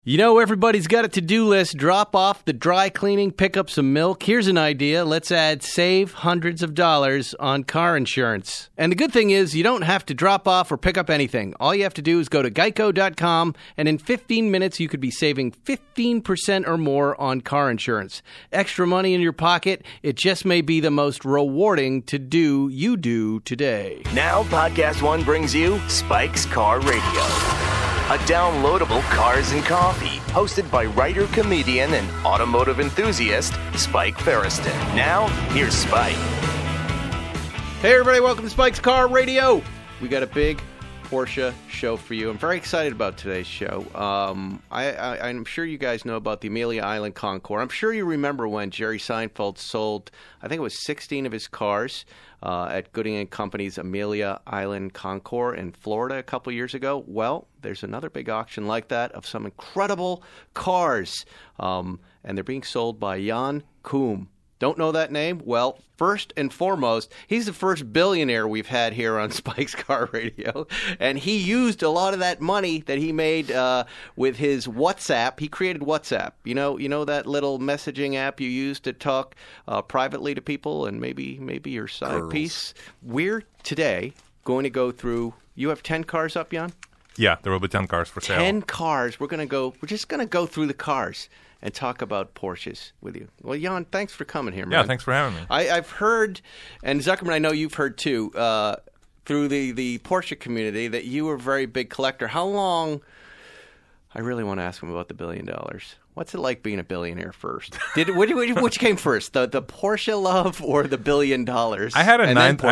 You know, everybody's got a to-do list. Drop off the dry cleaning, pick up some milk. Here's an idea. Let's save hundreds of dollars on car insurance. And the good thing is you don't have to drop off or pick up anything. All you have to do is go to geico.com, and in 15 minutes you could be saving 15% or more on car insurance. Extra money in your pocket. It just may be the most rewarding to-do you do today. Now, Podcast One brings you Spike's Car Radio. A downloadable cars and coffee, hosted by writer, comedian, and automotive enthusiast, Spike Feresten. Now, here's Spike. Hey everybody, welcome to Spike's Car Radio. We got a big Porsche show for you. I'm very excited about today's show. I'm sure you guys know about the Amelia Island Concours. I'm sure you remember when Jerry Seinfeld sold, I think it was 16 of his cars at Gooding & Company's Amelia Island Concours in Florida a couple years ago. Well, there's another big auction like that of some incredible cars, and they're being sold by Jan Koum. Don't know that name? Well, first and foremost, he's the first billionaire we've had here on Spike's Car Radio, and he used a lot of that money that he made with his WhatsApp. He created WhatsApp. You know that little messaging app you use to talk privately to people and maybe your side piece. We're today going to go through. You have 10 cars up, Jan? Yeah, there will be 10 cars for sale. 10 cars. We're just going to go through the cars and talk about Porsches with you. Well, Jan, thanks for coming here, man. Yeah, thanks for having me. I've heard, and Zuckerman, I know you've heard too, through the Porsche community, that you were a very big collector. How long, I really want to ask him about the $1 billion. What's it like being a billionaire first? Which came first, the Porsche love or the $1 billion? I had a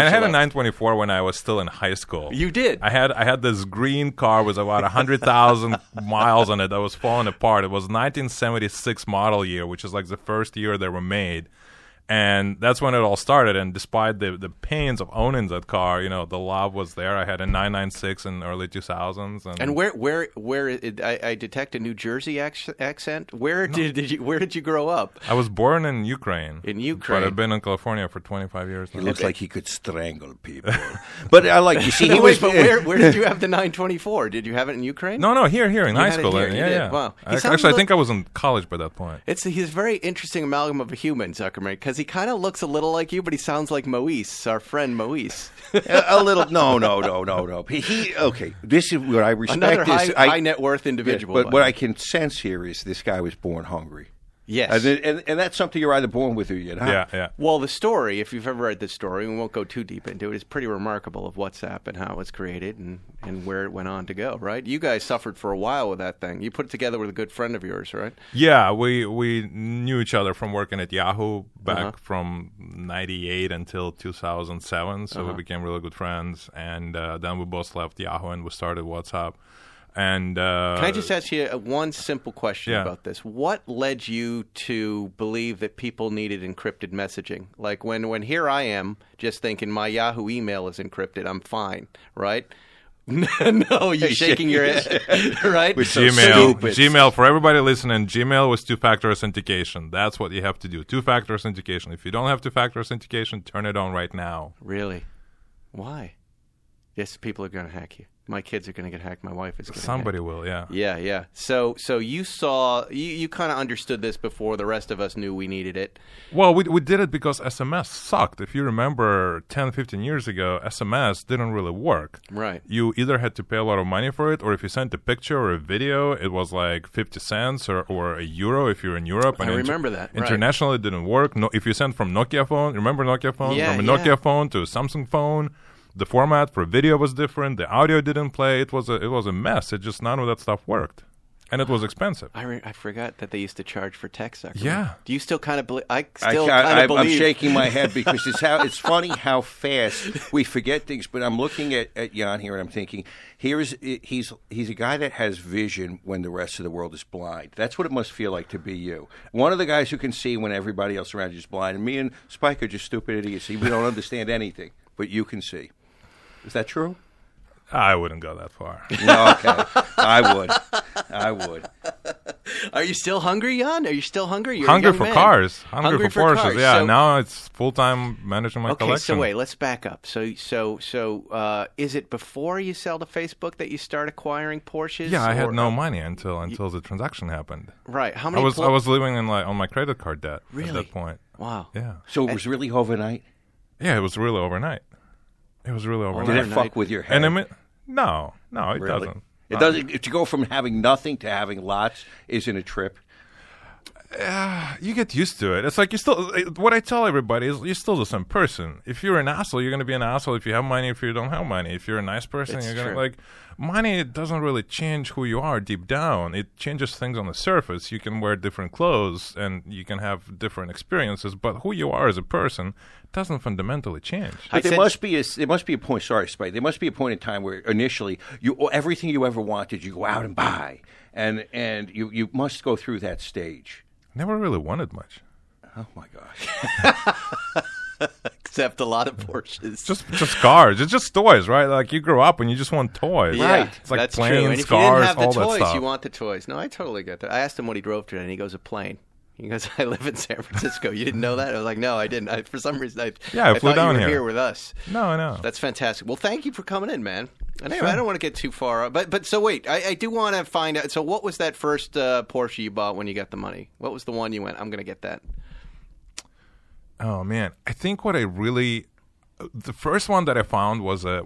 924 when I was still in high school. You did? I had this green car with about 100,000 miles on it that was falling apart. It was 1976 model year, which is like the first year they were made. And that's when it all started. And despite the pains of owning that car, the love was there. I had a 996 in early 2000s. And where I detect a New Jersey accent. Where did you grow up? I was born in Ukraine. In Ukraine, but I've been in California for 25 years now. He looks like he could strangle people. But I like you see. Where did you have the 924? Did you have it in Ukraine? No, here in high school. Yeah. Wow. I think I was in college by that point. He's a very interesting amalgam of a human, Zuckerman, because he kind of looks a little like you, but he sounds like Moise, our friend Moise. A little. No. Okay. This is what I respect. Another high net worth individual. But what I can sense here is this guy was born hungry. Yes. And that's something you're either born with or you're not. Yeah. Well, the story, if you've ever read this story, we won't go too deep into it, is pretty remarkable of WhatsApp and how it was created and where it went on to go, right? You guys suffered for a while with that thing. You put it together with a good friend of yours, right? Yeah, we knew each other from working at Yahoo back from 98 until 2007, so we became really good friends. And then we both left Yahoo and we started WhatsApp. And can I just ask you one simple question about this? What led you to believe that people needed encrypted messaging? Like when here I am just thinking my Yahoo email is encrypted, I'm fine, right? No, you're shaking your head, right? With Gmail, for everybody listening, Gmail was two-factor authentication. That's what you have to do, two-factor authentication. If you don't have two-factor authentication, turn it on right now. Really? Why? Yes, people are going to hack you. My kids are going to get hacked. My wife is going to Somebody will, yeah. Yeah. So you saw, you kind of understood this before the rest of us knew we needed it. Well, we did it because SMS sucked. If you remember 10, 15 years ago, SMS didn't really work. Right. You either had to pay a lot of money for it, or if you sent a picture or a video, it was like 50 cents or €1 if you're in Europe. I remember that. Internationally, it didn't work. No, if you sent from Nokia phone, remember Nokia phone? Yeah, from a Nokia phone to a Samsung phone. The format for video was different. The audio didn't play. It was a mess. It just none of that stuff worked, and it was expensive. I forgot that they used to charge for text. Yeah. Do you still kind of believe? I believe. I'm shaking my head because it's funny how fast we forget things. But I'm looking at Jan here and I'm thinking, he's a guy that has vision when the rest of the world is blind. That's what it must feel like to be you. One of the guys who can see when everybody else around you is blind, and me and Spike are just stupid idiots. We don't understand anything, but you can see. Is that true? I wouldn't go that far. No, okay. I would. Are you still hungry, Jan? Are you still hungry? You're a Hungry young for man. cars. Hungry for Porsches. cars. Yeah, So- now it's full-time managing my Okay, collection. so wait, let's back up. So, is it before you sell to Facebook that you start acquiring Porsches? Yeah, I had or- no money until the transaction happened. Right. How I many? was living on my credit card debt at Really? that point. Wow. Yeah. So it was really overnight? Yeah, it was really overnight. It was really overnight. Did it fuck with your head? And I mean, no, it Really? doesn't. It doesn't. To go from having nothing to having lots isn't a trip. You get used to it. It's like what I tell everybody is you're still the same person. If you're an asshole, you're going to be an asshole if you have money, if you don't have money. If you're a nice person, It's you're going to true. money doesn't really change who you are deep down. It changes things on the surface. You can wear different clothes and you can have different experiences, but who you are as a person doesn't fundamentally change. But there must be a point. Sorry, Spike. There must be a point in time where initially everything you ever wanted, you go out and buy, and you must go through that stage. Never really wanted much. Oh my gosh! Except a lot of Porsches. Just cars. It's just toys, right? Like you grow up and you just want toys. Yeah, It's like that's planes, true. And if cars, you didn't have the all toys, that stuff. you want the toys. No, I totally get that. I asked him what he drove today, and he goes, a plane. He goes, I live in San Francisco. You didn't know that? I was like, no, I didn't. For some reason, I flew thought down you were here. here with us. No, I know. That's fantastic. Well, thank you for coming in, man. Anyway, Sure. I don't want to get too far, but so wait, I do want to find out. So, what was that first Porsche you bought when you got the money? What was the one you went? I'm going to get that. Oh man, I think the first one that I found was a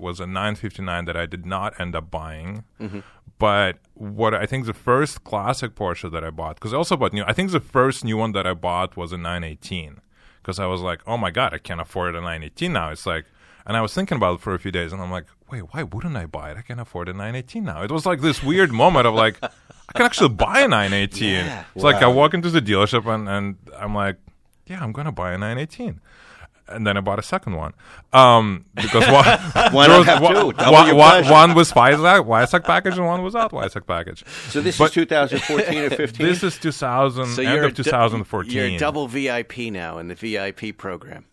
959 that I did not end up buying. Mm-hmm. But what I think the first classic Porsche that I bought, because I also bought new. I think the first new one that I bought was a 918, because I was like, oh my god, I can't afford a 918 now. It's like, and I was thinking about it for a few days, and I'm like, wait, why wouldn't I buy it? I can afford a 918 now. It was like this weird moment of like, I can actually buy a 918. Yeah. It's like I walk into the dealership and I'm like, yeah, I'm going to buy a 918. And then I bought a second one. Because Why not have two? Double your pleasure. one was Weissach package and one was out Weissach package. So this But- is 2014 or 15. This is 2000, So end you're of 2014. You're a double VIP now in the VIP program.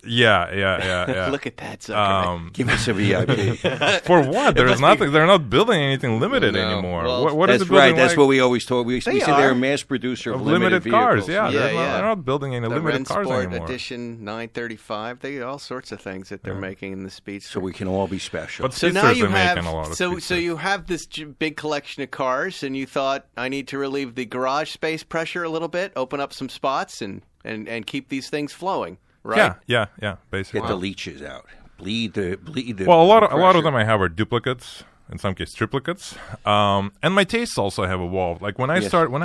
Yeah. Look at that, sucker. Give us a VIP. For what? There must is nothing. They're not building anything limited No. anymore. Well, what is That's it building right. That's like? what we always told. We said They they're are. a mass producer Of of limited cars. vehicles. Yeah, Yeah. they're not building any The limited cars Rennsport anymore. Edition 935. They got all sorts of things that they're making in the Speedster. So we can all be special. But So now Speedsters you are making have a lot of so Speedsters. you have this big collection of cars, and you thought, I need to relieve the garage space pressure a little bit, open up some spots, and keep these things flowing, right? Yeah, basically. Get the leeches out. Bleed the. Well, a lot of pressure. them I have are duplicates, in some cases triplicates. And my tastes also have evolved. Like when I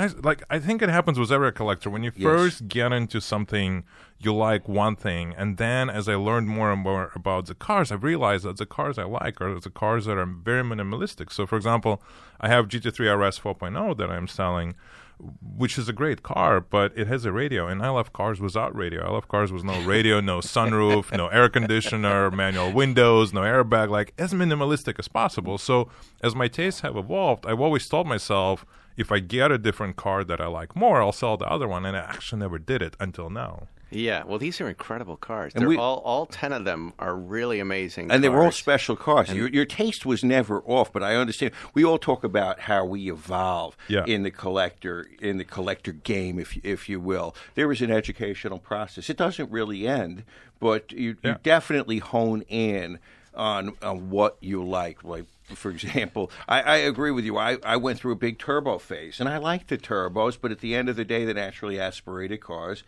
I think it happens with every collector. When you first get into something, you like one thing, and then as I learned more and more about the cars, I realized that the cars I like are the cars that are very minimalistic. So, for example, I have GT3 RS 4.0 that I'm selling, which is a great car, but it has a radio, and I love cars without radio. I love cars with no radio, no sunroof, no air conditioner, manual windows, no airbag, like as minimalistic as possible. So as my tastes have evolved, I've always told myself, if I get a different car that I like more, I'll sell the other one, and I actually never did it until now. Yeah, well, these are incredible cars. And They're we- all 10 of them are really amazing And they were all cars. special cars. Your taste was never off, but I understand. We all talk about how we evolve in the collector game, if you will. There is an educational process. It doesn't really end, but you definitely hone in on what you like. Like, for example, I agree with you. I went through a big turbo phase, and I like the turbos, but at the end of the day, the naturally aspirated cars,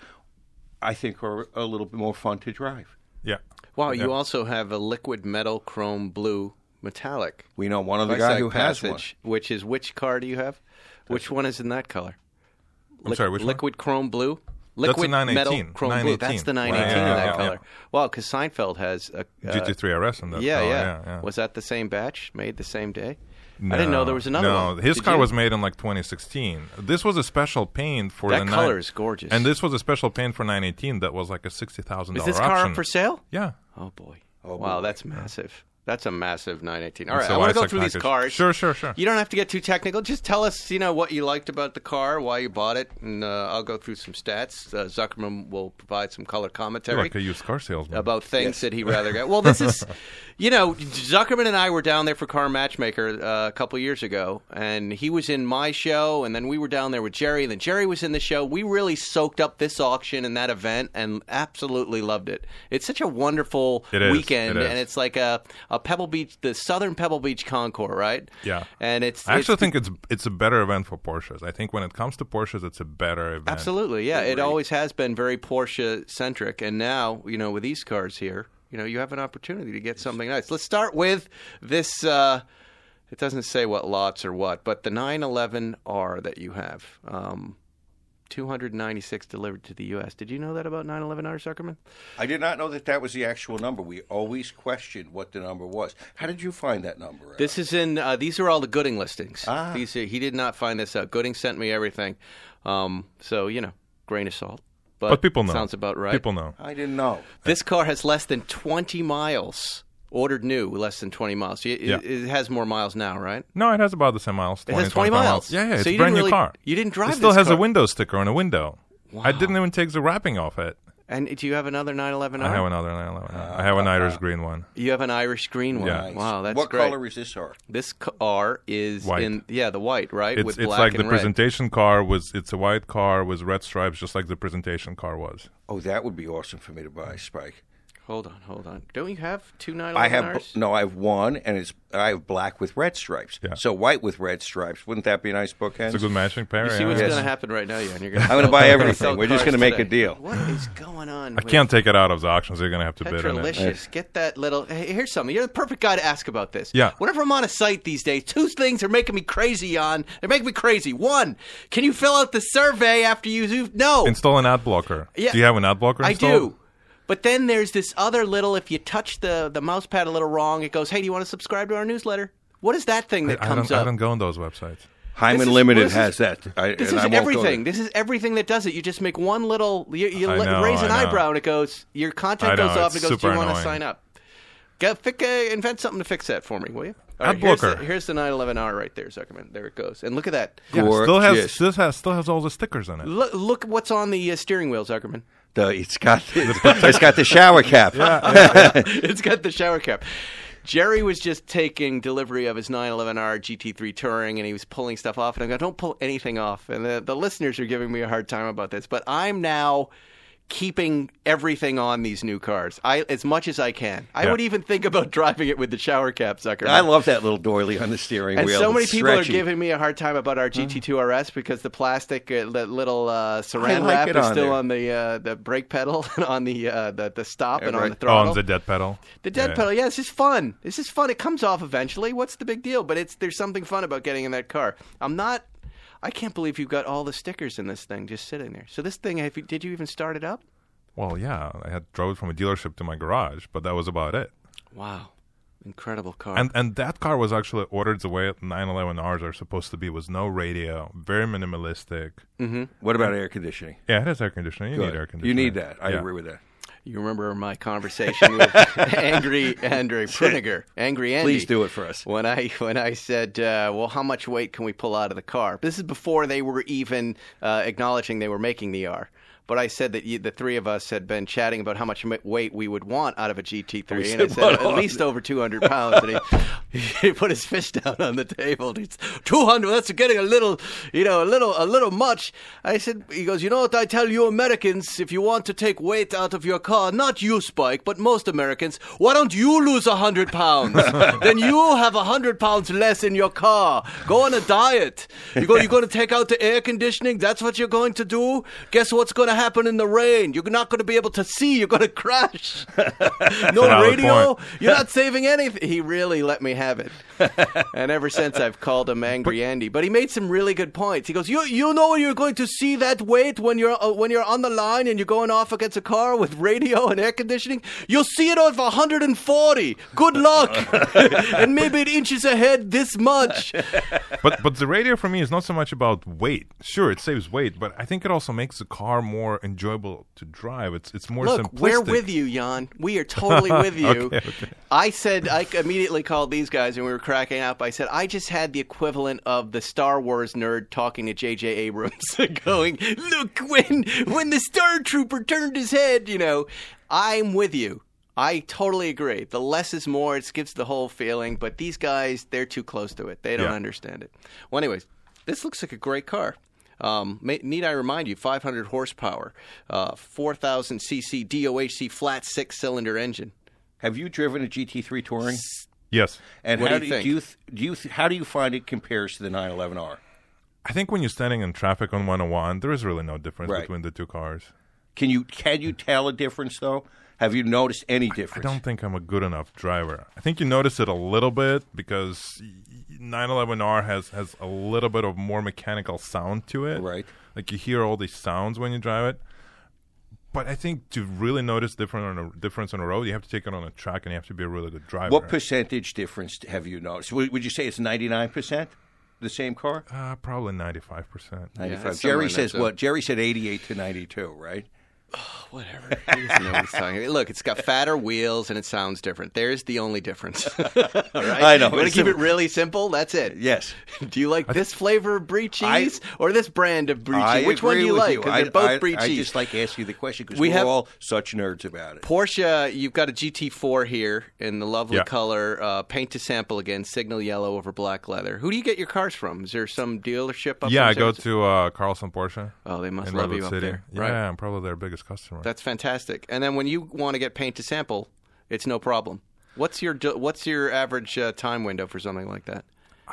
I think, are a little bit more fun to drive. Yeah. Wow, Yeah. you also have a liquid metal chrome blue metallic. We know one other guy who has one. Which is, which car do you have? Which one is in that color? I'm sorry, which one? Liquid chrome blue? That's Liquid a 918. metal chrome blue. That's the 918 in that color. Wow, because Seinfeld has a... GT3 RS in that yeah, color. yeah. Was that the same batch, made the same day? I didn't know there was another one. No, his Did car you? was made in like 2016. This was a special paint for That the color is gorgeous. And this was a special paint for 918 that was like a $60,000 Is this car option. up for sale? Yeah. Oh, boy. Wow, that's massive. That's a massive 918. All It's right, a I want to go Weissach through these package. cars. Sure. You don't have to get too technical. Just tell us, what you liked about the car, why you bought it, and I'll go through some stats. Zuckerman will provide some color You're commentary like a used car salesman. about things that he'd rather get. Well, this is, Zuckerman and I were down there for Car Matchmaker a couple years ago, and he was in my show, and then we were down there with Jerry, and then Jerry was in the show. We really soaked up this auction and that event and absolutely loved it. It's such a wonderful weekend, and it's like a Pebble Beach, the Southern Pebble Beach Concours, right? Yeah. And I actually think it's a better event for Porsches. I think when it comes to Porsches, it's a better event. Absolutely, yeah. It always has been very Porsche-centric, and now, with these cars here, you have an opportunity to get something nice. Let's start with this, it doesn't say what lots or what, but the 911R that you have. 296 delivered to the U.S. Did you know that about 911R, Zuckerman? I did not know that was the actual number. We always questioned what the number was. How did you find that number? This is in. These are all the Gooding listings. Ah. He did not find this out. Gooding sent me everything. So grain of salt. But people know. Sounds about right. People know. I didn't know. This car has less than 20 miles. Ordered new, less than 20 miles. It has more miles now, right? No, it has about the same miles. It has 20 miles. Yeah, So it's a you brand didn't new car. You didn't drive It this still has car. a window sticker on a window. Wow. I didn't even take the wrapping off it. And do you have another 911R? I have another 911. I have an Irish green one. You have an Irish green one. Yeah. Nice. Wow, that's what great. color is this car? This car is White. the white, right? It's With black like and the red. presentation car was. It's a white car with red stripes, just like the presentation car was. Oh, that would be awesome for me to buy, Spike. Hold on. Don't you have two 911Rs? I have one, and I have black with red stripes. Yeah. So white with red stripes. Wouldn't that be a nice bookend? It's a good matching pair. You see yeah. what's Yes. going to happen right now, Jan? You're I'm going to buy everything. We're just going to make a deal. What is going on? I can't take it out of the auction, so you're going to have to bid on it. Petrolicious. Get that little. Hey, here's something. You're the perfect guy to ask about this. Yeah. Whenever I'm on a site these days, two things are making me crazy, Jan. They're making me crazy. One, can you fill out the survey after you? No. Install an ad blocker. Yeah. Do you have an ad blocker I installed? do. But then there's this other little, if you touch the mouse pad a little wrong, it goes, hey, do you want to subscribe to our newsletter? What is that thing that comes up? I don't go on those websites. Hyman This is- Limited this is- has that. This is everything. This is everything that does it. You just make one little, you I know, raise an I know. eyebrow and it goes, your content I know, goes off and it it's goes, do you super want to annoying. sign up? Invent something to fix that for me, will you? All Ad here's blocker. Here's the 911R right there, Zuckerman. There it goes. And look at that. Yeah, Gorgeous. still has all the stickers on it. Look what's on the steering wheel, Zuckerman. It's got the shower cap. It's got the shower cap. Jerry was just taking delivery of his 911R GT3 Touring, and he was pulling stuff off. And I go, don't pull anything off. And the listeners are giving me a hard time about this. But I'm now keeping everything on these new cars, as much as I can. I would even think about driving it with the shower cap, Zuckerman. I love that little doily on the steering And wheel. so many It's people stretchy. are giving me a hard time about our GT2 RS because the plastic, that little saran like wrap it is on still there. on the brake pedal and on the stop and on right. the throttle. On the dead pedal. The dead pedal, yeah, it's just fun. It's just fun. It comes off eventually. What's the big deal? But there's something fun about getting in that car. I can't believe you've got all the stickers in this thing just sitting there. So this thing, did you even start it up? Well, yeah, I drove it from a dealership to my garage, but that was about it. Wow. Incredible car. And that car was actually ordered the way 911Rs are supposed to be, with no radio, very minimalistic. What about air conditioning? Yeah, it has air conditioning. You Good. need air You conditioning. need that. I Yeah. agree with that. You remember my conversation with Angry Andre Pruniger, Angry Andy. Please do it for us. When I said, well, how much weight can we pull out of the car? This is before they were even acknowledging they were making the R. But I said that the three of us had been chatting about how much weight we would want out of a GT3, and I said at least over 200 pounds. And he put his fist down on the table. And he's 200. That's getting a little much. I said, he goes, you know what I tell you Americans? If you want to take weight out of your car, not you, Spike, but most Americans, why don't you lose 100 pounds? Then you have 100 pounds less in your car. Go on a diet. You're going to take out the air conditioning. That's what you're going to do. Guess what's going to happen in the rain? You're not going to be able to see. You're going to crash. No Valid radio. point. You're not saving anything. He really let me have it. And ever since I've called him Angry Andy. But he made some really good points. He goes, you know you're going to see that weight when you're on the line and you're going off against a car with radio and air conditioning? You'll see it over 140. Good luck. And maybe it inches ahead this much. But the radio for me is not so much about weight. Sure, it saves weight, but I think it also makes the car more more enjoyable to drive. It's more Look, simplistic. we're with you, Jan. We are totally with you. Okay. I immediately called these guys and we were cracking up. I said, I just had the equivalent of the Star Wars nerd talking to J.J. Abrams going, look, when the Star Trooper turned his head, I'm with you. I totally agree. The less is more. It gives the whole feeling. But these guys, they're too close to it. They don't understand it. Well, anyways, this looks like a great car. Need I remind you, 500 horsepower, 4,000 cc DOHC flat 6-cylinder engine. Have you driven a GT3 Touring? Yes. And What how do you think? How do you find it compares to the 911R? I think when you're standing in traffic on 101, there is really no difference Right. between the two cars. Can you tell a difference though? Have you noticed any difference? I don't think I'm a good enough driver. I think you notice it a little bit because 911R has a little bit of more mechanical sound to it. Right. Like you hear all these sounds when you drive it. But I think to really notice difference on the road, you have to take it on a track and you have to be a really good driver. What percentage difference have you noticed? Would you say it's 99%? The same car? Probably 95%. 95. that's Jerry somewhere in says that what? Jerry said 88 to 92, right? Whatever. He doesn't know what he's talking about. Look, it's got fatter wheels and it sounds different. There's the only difference. All right? I know. You want to keep it really simple? That's it. Yes. Do you like this flavor of brie cheese or this brand of brie I cheese? Which one do agree you with like? you. Because they're both brie I cheese. just like asking you the question because We we're have- all such nerds about it. Porsche, you've got a GT4 here in the lovely Yeah. color, paint to sample again, signal yellow over black leather. Who do you get your cars from? Is there some dealership up Yeah, in I go San- to Carlson Porsche Oh, they must in love Redwood you up City. there. Yeah, Right. I'm probably their biggest customer. That's fantastic. And then when you want to get paint to sample, it's no problem. What's your average time window for something like that?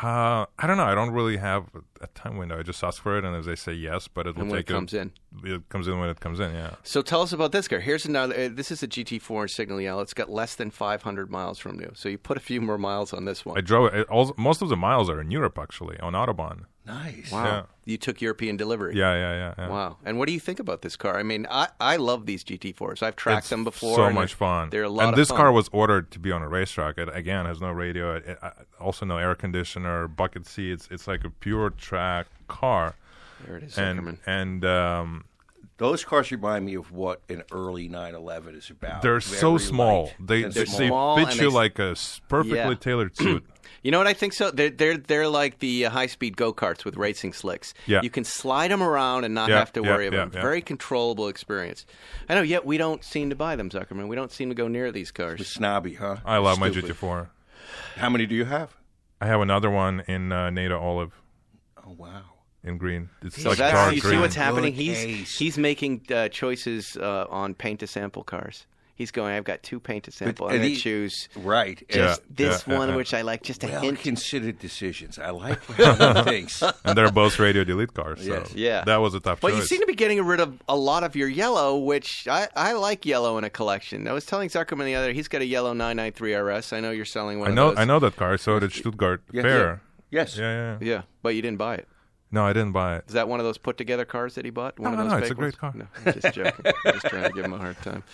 I don't know. I don't really have a time window. I just ask for it, and if they say yes, but it will And when take it comes in. It comes in when it comes in. Yeah. So tell us about this car. Here's another. This is a GT4 signal yellow. It's got less than 500 miles from new. So you put a few more miles on this one. I drove it. Most of the miles are in Europe, actually, on Autobahn. Nice. Wow. Yeah. You took European delivery. Yeah. Wow. And what do you think about this car? I mean, I love these GT4s. I've tracked It's them before. So and much fun. They're a lot and of this fun. car was ordered to be on a racetrack. It, again, has no radio. It also no air conditioner, bucket seats. It's like a pure track car. There it is, Zuckerman. And Those cars remind me of what an early 911 is about. they're so Very small. light They and They're they small fit and you they- like a perfectly Yeah. tailored suit. You know what I think? So they're like the high-speed go-karts with racing slicks. Yeah. You can slide them around and not Yeah, have to yeah, worry yeah, about them. yeah. Very controllable experience. I know, yet we don't seem to buy them, Zuckerman. We don't seem to go near these cars. Snobby, huh? I love my Stupid. GT4. How many do you have? I have another one in Nada Olive Oh, wow. in green. It's So like that's, dark you green. see what's happening? Good case. He's making choices on paint-to-sample cars. He's going, I've got two paint-to-sample. I'm and going to he- choose Right. just Yeah, this yeah, one, yeah. which I like, just a hint. Well-considered decisions. I like how he thinks. And they're both radio delete cars. So Yes. Yeah. that was a tough But choice. you seem to be getting rid of a lot of your yellow, which I like yellow in a collection. I was telling Zuckerman the other, he's got a yellow 993 RS. I know you're selling one I of know those. I know that car. I saw it at Stuttgart Yeah, Fair. Yes. Yeah. Yeah, but you didn't buy it. No, I didn't buy it. Is that one of those put-together cars that he bought? One No, of those no, it's fake a great ones? car. No, I'm just joking. I'm just trying to give him a hard time.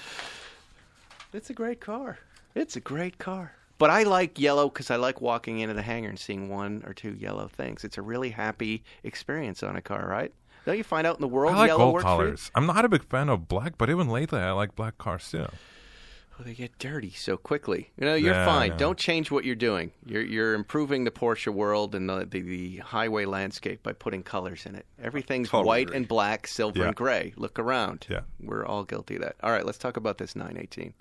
It's a great car. It's a great car. But I like yellow because I like walking into the hangar and seeing one or two yellow things. It's a really happy experience on a car, right? Don't you find out in the world I like yellow gold works colors. I'm not a big fan of black, but even lately I like black cars too. for you? Oh, they get dirty so quickly. You know, you're Yeah, fine. I know. Don't change what you're doing. You're improving the Porsche world and the highway landscape by putting colors in it. Everything's Totally white agree. and black, silver Yeah. and gray. Look around. Yeah. We're all guilty of that. All right, let's talk about this 918.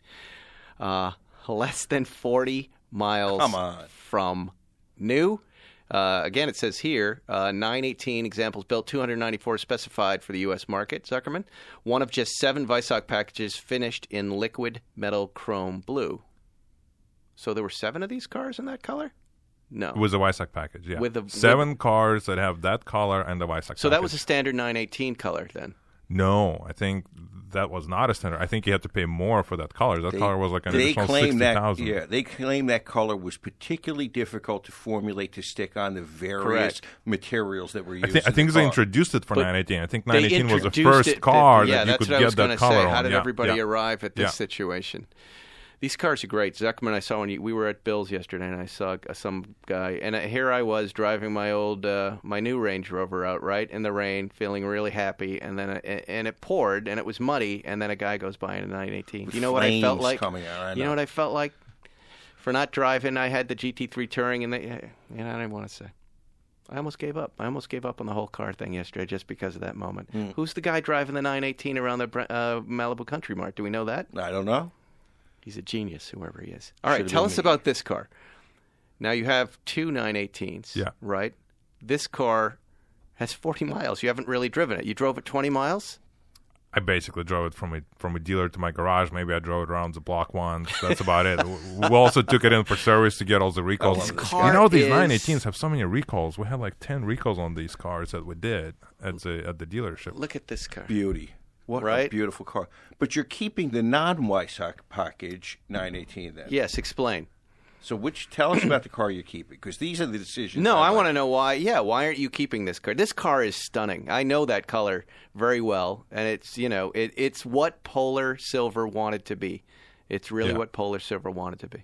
Less than 40 miles Come on. from new. Again, it says here, 918 examples built, 294 specified for the U.S. market, Zuckerman. One of just 7 Weissach packages finished in liquid metal chrome blue. So there were 7 of these cars in that color? No. It was a Weissach package, yeah. With the- 7 cars that have that color and the Weissach So that was a package. standard 918 color then? No, I think that was not a standard. I think you had to pay more for that color. That color was like an They additional claim that 60,000. they claim that color was particularly difficult to formulate to stick on the various Correct. materials that were used. I think in they the car. introduced it for But 918. I think They 918 was the introduced first it car yeah, that you that's could what I get was that gonna color say. on. How did Yeah, everybody yeah. arrive at this Yeah. situation? These cars are great. Zuckerman, I saw we were at Bill's yesterday, and I saw some guy, and here I was driving my new Range Rover out right in the rain, feeling really happy, and then and it poured, and it was muddy, and then a guy goes by in a 918. You know what I felt like? Coming out, I know. You know what I felt like? For not driving, I had the GT3 Touring, and I didn't want to say. I almost gave up. I almost gave up on the whole car thing yesterday just because of that moment. Who's the guy driving the 918 around the Malibu Country Mart? Do we know that? I don't know. He's a genius, whoever he is. All right, tell us about this car. Now, you have two 918s, right? This car has 40 miles. You haven't really driven it. You drove it 20 miles? I basically drove it from a dealer to my garage. Maybe I drove it around the block once. That's about it. We also took it in for service to get all the recalls. This car you know, these 918s have so many recalls. We had like 10 recalls on these cars that we did at the dealership. Look at this car. Beauty. What a beautiful car. But you're keeping the non-Weissach package 918 then. Yes, explain. So tell us about the car you're keeping, because these are the decisions. No, I want to know why. Yeah, why aren't you keeping this car? This car is stunning. I know that color very well, and it's it's what Polar Silver wanted to be. It's really what Polar Silver wanted to be.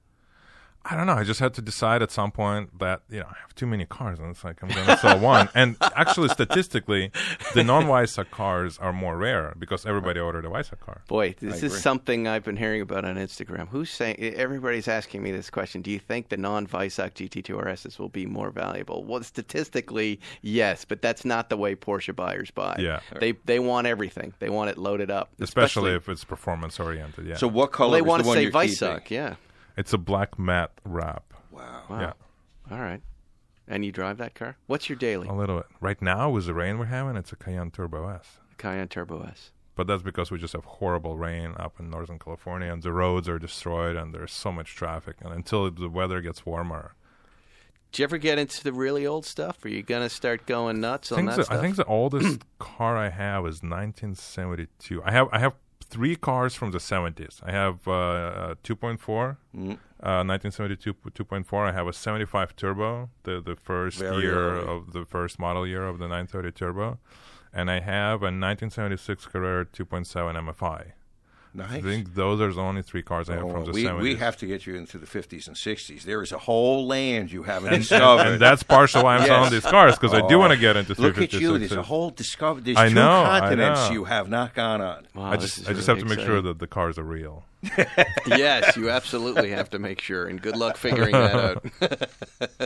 I don't know. I just had to decide at some point that, I have too many cars, and it's like I'm going to sell one. And actually, statistically, the non-Weissach cars are more rare because everybody ordered a Weissach car. Boy, this is something I've been hearing about on Instagram. Everybody's asking me this question. Do you think the non-Weissach GT2 RSs will be more valuable? Well, statistically, yes, but that's not the way Porsche buyers buy. Yeah. They want everything. They want it loaded up. Especially if it's performance-oriented, yeah. So what color they want the to one say you're Weissach, keeping? yeah. It's a black matte wrap. Wow. Yeah. All right. And you drive that car? What's your daily? A little bit. Right now, with the rain we're having, it's a Cayenne Turbo S. Cayenne Turbo S. But that's because we just have horrible rain up in Northern California, and the roads are destroyed, and there's so much traffic. And until the weather gets warmer. Did you ever get into the really old stuff? Are you going to start going nuts on that stuff? I think the oldest car I have is 1972. I have 3 cars from the 70s. I have 2.4, 1972 2.4. I have a 75 Turbo, the first first model year of the 930 Turbo. And I have a 1976 Carrera 2.7 MFI. Nice. I think those are the only 3 cars I have from the 70s. We have to get you into the 50s and 60s. There is a whole land you haven't discovered. And that's partially why I'm selling these cars, because I do want to get into 50s. Look at you. There's a whole discovery. There's 2 continents you have not gone on. Wow, I just have to make sure that the cars are real. Yes, you absolutely have to make sure, and good luck figuring that out.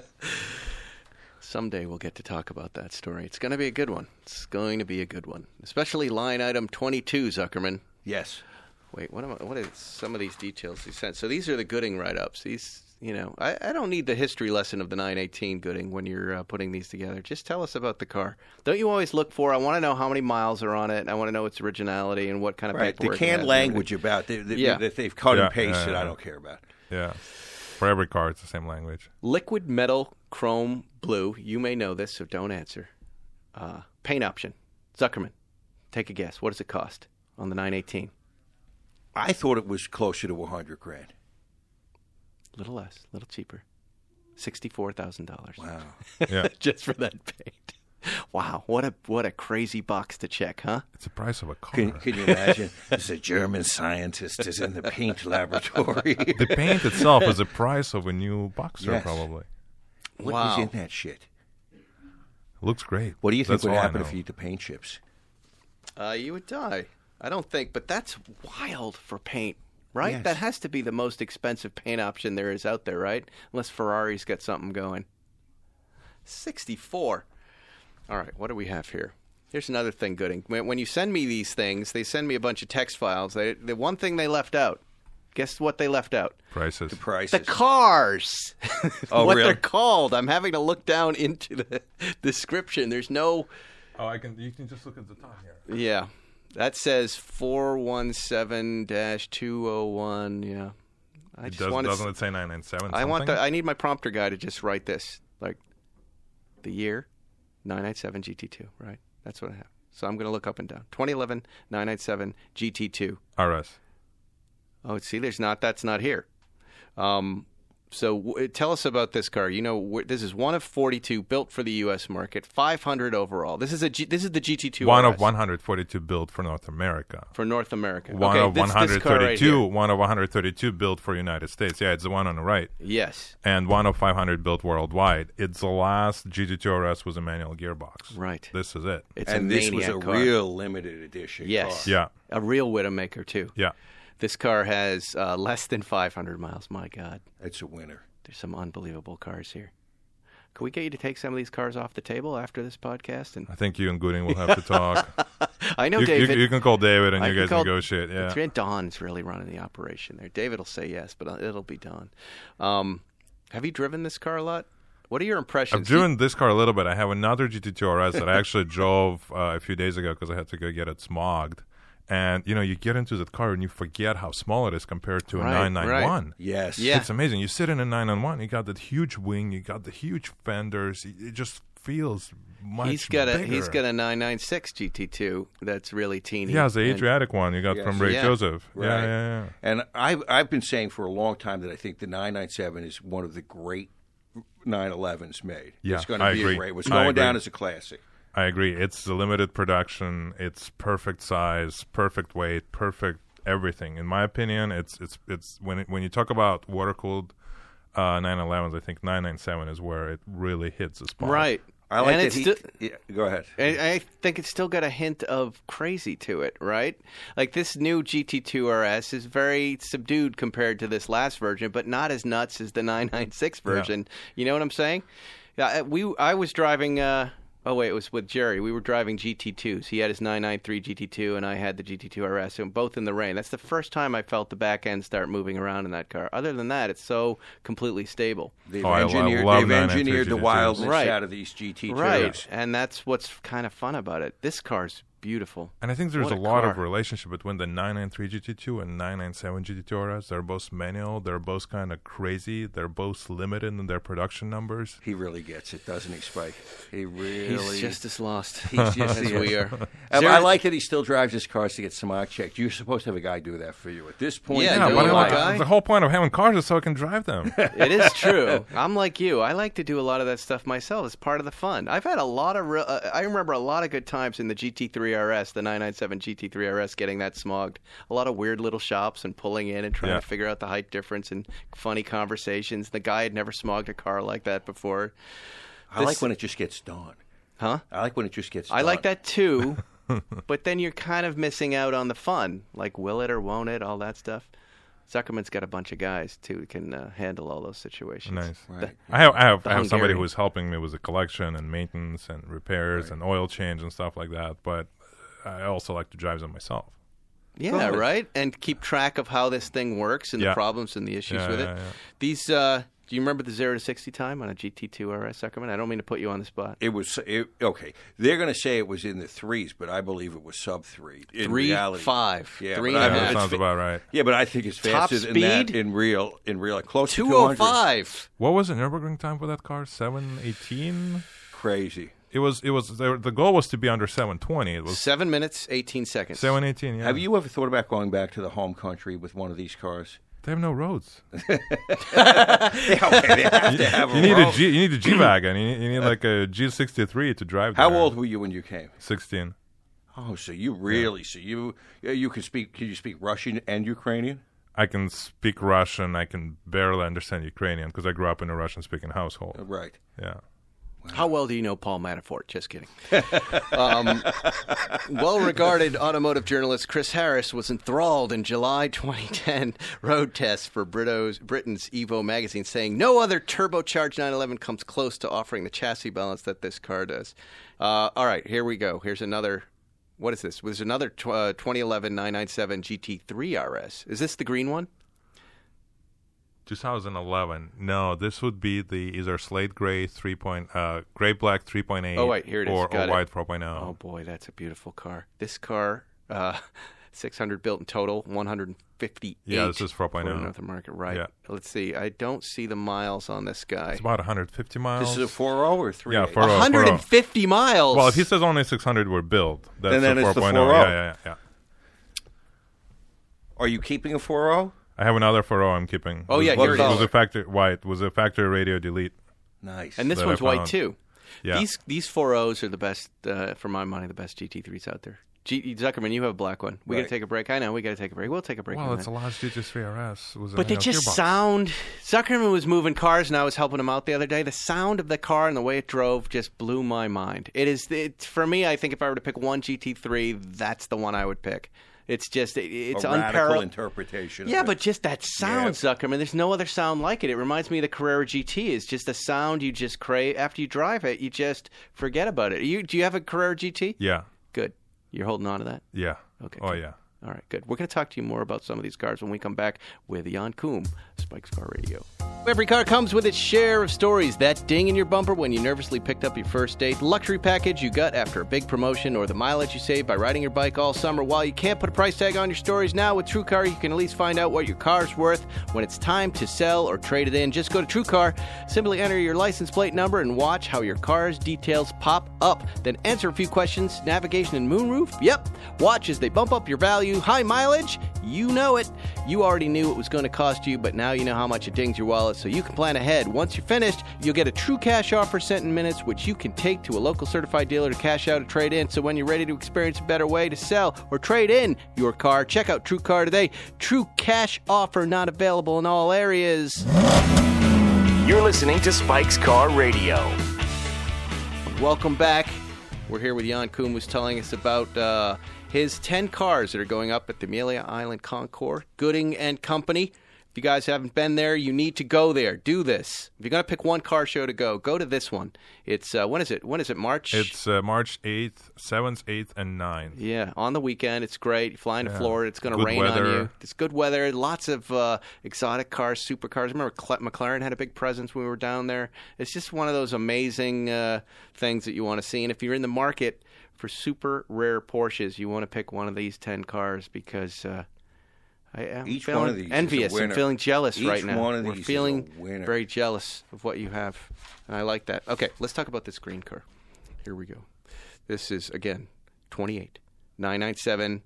Someday we'll get to talk about that story. It's going to be a good one. It's going to be a good one, especially line item 22, Zuckerman. Yes. Wait, what is some of these details he sent? So these are the Gooding write-ups. These, I don't need the history lesson of the 918 Gooding when you're putting these together. Just tell us about the car. Don't you always look for, I want to know how many miles are on it. I want to know its originality and what kind of paperwork. The canned language about that they've cut and pasted, I don't care about. Yeah. For every car, it's the same language. Liquid metal chrome blue. You may know this, so don't answer. Paint option. Zuckerman, take a guess. What does it cost on the 918? I thought it was closer to $100,000. A little less, a little cheaper. $64,000. Wow. Yeah. Just for that paint. Wow, what a crazy box to check, huh? It's the price of a car. Can you imagine? There's a German scientist is in the paint laboratory. The paint itself is the price of a new Boxster, probably. What is in that shit? Looks great. What do you think That's would all happen if you eat the paint chips? You would die. I don't think, but that's wild for paint, right? Yes. That has to be the most expensive paint option there is out there, right? Unless Ferrari's got something going. 64. All right, what do we have here? Here's another thing, Gooding. When you send me these things, they send me a bunch of text files. The one thing they left out, guess what they left out? Prices. The prices. The cars. Oh, what really? they're called. I'm having to look down into the description. There's no... Oh, you can just look at the top here. Yeah. That says 417-201. Yeah. Doesn't it say 997? I need my prompter guy to just write this, like the year 997 GT2, right? That's what I have. So I'm going to look up and down. 2011 997 GT2. RS. Oh, see, that's not here. So tell us about this car. You know, this is one of 42 built for the U.S. market, 500 overall. This is the GT2 One RS. of 142 built for North America. For North America. One okay, of this car 132. right here. One of 132 built for United States. Yeah, it's the one on the right. Yes. And one of 500 built worldwide. It's the last GT2 RS with a manual gearbox. Right. This is it. It's And a this was maniac a car. real limited edition Yes. car. Yeah. A real Widowmaker, too. Yeah. This car has less than 500 miles. My God. It's a winner. There's some unbelievable cars here. Can we get you to take some of these cars off the table after this podcast? And I think you and Gooding will have to talk. I know you, David. you can call David and I you can guys call- negotiate. Yeah. Don's really running the operation there. David will say yes, but it'll be Don. Have you driven this car a lot? What are your impressions? I've driven this car a little bit. I have another GT2 RS that I actually drove a few days ago because I had to go get it smogged. And, you know, you get into the car and you forget how small it is compared to a Right, 991. Yes. Yeah. It's amazing. You sit in a 991, you got that huge wing, you got the huge fenders. It just feels much He's got bigger. a 996 GT2 that's really teeny. He has the And- Adriatic one you got Yes. from Ray Yeah. Joseph. Right. Yeah. And I've been saying for a long time that I think the 997 is one of the great 911s made. Yeah, It's going I to be agree. a great. It's I going agree. down as a classic. I agree. It's the limited production. It's perfect size, perfect weight, perfect everything. In my opinion, it's when you talk about water cooled 911s, I think 997 is where it really hits the spot. Right. I like and that it's he. sti- Yeah, go ahead. And I think it's still got a hint of crazy to it, right? Like this new GT2 RS is very subdued compared to this last version, but not as nuts as the 996 version. You know what I'm saying? Yeah, I was driving. It was with Jerry. We were driving GT2s. He had his 993 GT2, and I had the GT2 RS, and both in the rain. That's the first time I felt the back end start moving around in that car. Other than that, it's so completely stable. They've I love engineered 993 the GT2s. wildness Right. out of these GT2s. Right, and that's what's kind of fun about it. This car's beautiful. And I think there's What a a lot of car. relationship between the 993 GT2 and 997 GT2 RS. They're both manual. They're both kind of crazy. They're both limited in their production numbers. He really gets it, doesn't he, Spike? He really. He's just as lost He's just as we are. I like that he still drives his cars to get smog checked. You're supposed to have a guy do that for you. At this point, Yeah, in Yeah, your but but I life- like- guy. the whole point of having cars is so I can drive them. It is true. I'm like you. I like to do a lot of that stuff myself. It's part of the fun. I've had a lot of. I remember a lot of good times in the GT3 RS, the 997 GT3 RS, getting that smogged. A lot of weird little shops and pulling in and trying Yeah. to figure out the height difference and funny conversations. The guy had never smogged a car like that before. I like when it just gets done. Huh? I like when it just gets done. I like that too, but then you're kind of missing out on the fun. Like, will it or won't it? All that stuff. Zuckerman's got a bunch of guys too who can handle all those situations. Nice. Right. I have The somebody Hungarian. who's helping me with the collection and maintenance and repairs and oil change and stuff like that. But I also like to drive them myself. Yeah, right? And keep track of how this thing works and the Yeah. problems and the issues Yeah, with yeah, it. yeah. These, do you remember the 0 to 60 time on a GT2 RS, Zuckerman? I don't mean to put you on the spot. It was okay. They're going to say it was in the threes, but I believe it was sub 3. In 3, reality, 5, Yeah, 3 but and I a know half. That it's sounds about right. Yeah, but I think it's Top faster than that speed? in real, close to 200. 205. What was the Nürburgring time for that car? 7:18. Crazy. It was. The goal was to be under 7:20. It was 7 minutes, 18 seconds. 7:18. Yeah. Have you ever thought about going back to the home country with one of these cars? They have no roads. Yeah, okay, they have to have You a need road. You need a G wagon. You need like a G63 to drive. How there. old were you when you came? 16. Oh, so you really, you can speak? Can you speak Russian and Ukrainian? I can speak Russian. I can barely understand Ukrainian because I grew up in a Russian-speaking household. Right. Yeah. How well do you know Paul Manafort? Just kidding. Well-regarded automotive journalist Chris Harris was enthralled in July 2010 road tests for Britain's Evo magazine, saying no other turbocharged 911 comes close to offering the chassis balance that this car does. All right, here we go. Here's another. What is this? There's another 2011 997 GT3 RS. Is this the green one? 2011. No, this would be the either slate gray gray black 3.8. Oh, wait, here it is. Or Got it. white 4.0. Oh, boy, that's a beautiful car. This car, 600 built in total, 158. Yeah, this is 4.0. for the North America, right. Yeah. Let's see. I don't see the miles on this guy. It's about 150 miles. This is a 4.0 or 3.8? Yeah, 4.0. 150 miles. Well, if he says only 600 were built, that's then a it's the 4.0. 4.0. Yeah. Are you keeping a 4.0? I have another 4.0 I'm keeping. Oh, yeah, It here it was is. a factory white. Was a factory radio delete. Nice. And this that I one's white found. too. Yeah. These 4.0s are the best, for my money, the best GT3s out there. Zuckerman, you have a black one. We got to Right. take a break. I know, we got to take a break. We'll take a break. in Well, a it's a minute. large GT3 RS. It was a But they manual just gearbox. sound. Zuckerman was moving cars, and I was helping him out the other day. The sound of the car and the way it drove just blew my mind. For me. I think if I were to pick one GT3, that's the one I would pick. It's just it's a radical unparalleled. interpretation. Yeah, of it. but just that sound, Yeah. Zuckerman. There's no other sound like it. It reminds me of the Carrera GT. It's just a sound you just crave. After you drive it, you just forget about it. Do you have a Carrera GT? Yeah. Good. You're holding on to that? Yeah. Okay, Oh, good. yeah. All right, good. We're going to talk to you more about some of these cars when we come back with Jan Koum, Spike's Car Radio. Every car comes with its share of stories. That ding in your bumper when you nervously picked up your first date, the luxury package you got after a big promotion, or the mileage you saved by riding your bike all summer. While you can't put a price tag on your stories, now with TrueCar, you can at least find out what your car's worth when it's time to sell or trade it in. Just go to TrueCar, simply enter your license plate number, and watch how your car's details pop up. Then answer a few questions. Navigation and moonroof? Yep. Watch as they bump up your value. High mileage? You know it. You already knew it was going to cost you, but now you know how much it dings your wallet, so you can plan ahead. Once you're finished, you'll get a true cash offer sent in minutes, which you can take to a local certified dealer to cash out or trade in. So when you're ready to experience a better way to sell or trade in your car, check out TrueCar today. True cash offer not available in all areas. You're listening to Spike's Car Radio. Welcome back. We're here with Jan Koum, who's telling us about his 10 cars that are going up at the Amelia Island Concours. Gooding and Company. If you guys haven't been there, you need to go there. Do this. If you're going to pick one car show to go to this one. It's, when is it? March? It's March 8th, 7th, 8th, and 9th. Yeah, on the weekend. It's great. You fly into Yeah. Florida. It's going to Good rain on weather. you. It's good weather. Lots of exotic cars, supercars. I remember McLaren had a big presence when we were down there. It's just one of those amazing things that you want to see. And if you're in the market for super rare Porsches, you want to pick one of these 10 cars because I'm Each feeling one of these is a envious. I'm winner. feeling jealous Each right now. one of We're these is feeling a winner. very jealous of what you have. And I like that. Okay, let's talk about this green car. Here we go. This is, again, 28. 997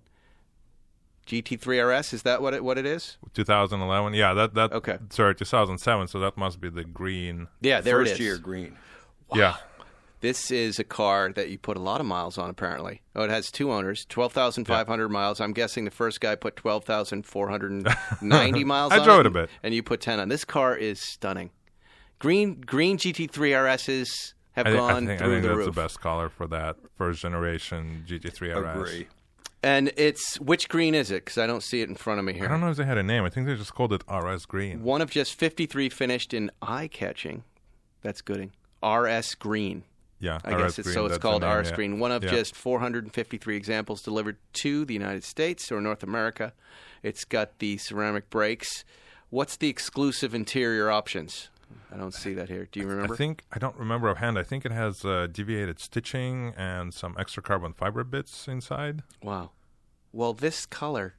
GT3 RS. Is that what it is? 2011. Yeah, that Okay. Sorry, 2007. So that must be the green. Yeah, there First it is. year green. Yeah. This is a car that you put a lot of miles on, apparently. Oh, it has two owners, 12,500 miles. I'm guessing the first guy put 12,490 miles on I drove it. it a bit. And you put 10 on. This car is stunning. Green GT3 RSs have gone I through think the that's roof. the best color for that first generation GT3 RS. Agree. And which green is it? Because I don't see it in front of me here. I don't know if they had a name. I think they just called it RS Green. One of just 53 finished in eye-catching. That's Gooding. RS Green. Yeah, I RS guess it's Green, so it's that's called the name, RS yeah. Green. One of Yeah. just 453 examples delivered to the United States or North America. It's got the ceramic brakes. What's the exclusive interior options? I don't see that here. Do you remember? I don't remember offhand. I think it has deviated stitching and some extra carbon fiber bits inside. Wow. Well, this color.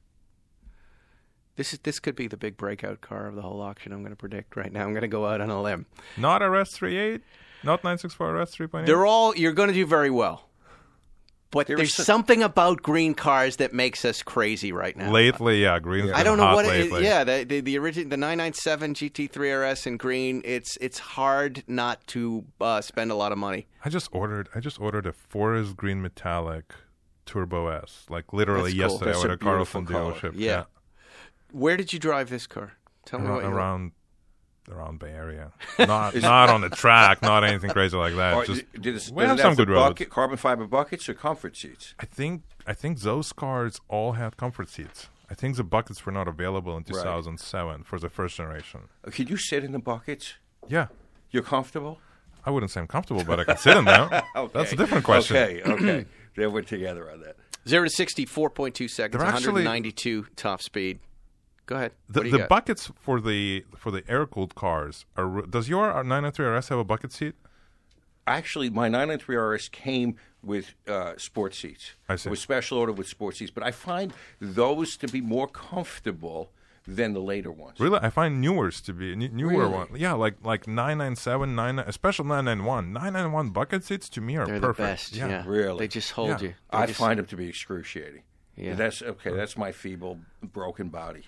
This could be the big breakout car of the whole auction. I'm going to predict right now. I'm going to go out on a limb. Not RS 3.8, not 964 RS 3.8. You're going to do very well. But there's a- something about green cars that makes us crazy right now. Lately, yeah, green's been I don't know hot what it lately. is. Yeah, the original, the 997 GT3 RS in green. It's hard not to spend a lot of money. I just ordered a forest green metallic Turbo S, like literally That's cool. yesterday. That's I a at a Carlson beautiful color. dealership. Yeah. Where did you drive this car? Tell me what you Around Bay Area, not on the track, not anything crazy like that. Or Just did it, we does have it some have good the roads. carbon fiber buckets or comfort seats? I think those cars all had comfort seats. I think the buckets were not available in 2007 for the first generation. Can you sit in the buckets? Yeah, You're comfortable? I wouldn't say I'm comfortable, but I can sit in them. Okay. That's a different question. Okay. Then we're together on that. 0 to 60, 4.2 seconds, They're actually- 192 top speed. Go ahead. The, What do you the got? buckets for the air cooled cars are. Does your 993 RS have a bucket seat? Actually, my 993 RS came with sports seats. I see. It was special order with sports seats, but I find those to be more comfortable than the later ones. Really, I find newers to be newer Really? one. Yeah, like 997, especially 991. 991 bucket seats to me are They're perfect. the best. Yeah. Really? They just hold Yeah. you. I find them to be excruciating. Yeah. That's okay. That's my feeble, broken body.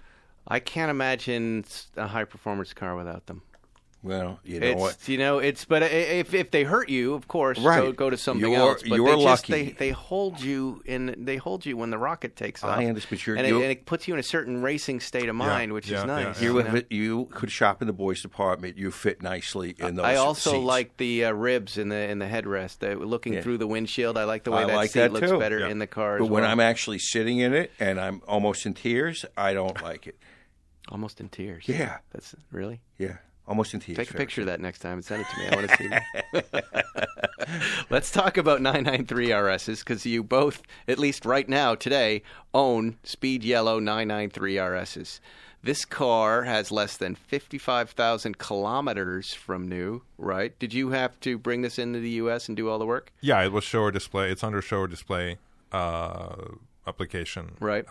I can't imagine a high-performance car without them. Well, you know what? But if they hurt you, of course, Right. go to something You're- else. But you're they lucky. They hold you when the rocket takes off. I understand, but and it puts you in a certain racing state of mind, which is nice. You could shop in the boys' department. You fit nicely in those I also seats. like the ribs in the headrest. Looking through the windshield, I like the way I that like seat that looks too. better in the car. But as when well. I'm actually sitting in it and I'm almost in tears, I don't like it. Almost in tears. Yeah. That's really. Yeah, almost in tears. Take a picture of that next time and send it to me. I want to see that. Let's talk about 993 RSs because you both, at least right now, today, own Speed Yellow 993 RSs. This car has less than 55,000 kilometers from new, right? Did you have to bring this into the U.S. and do all the work? Yeah, it was show or display. It's under show or display application, Right.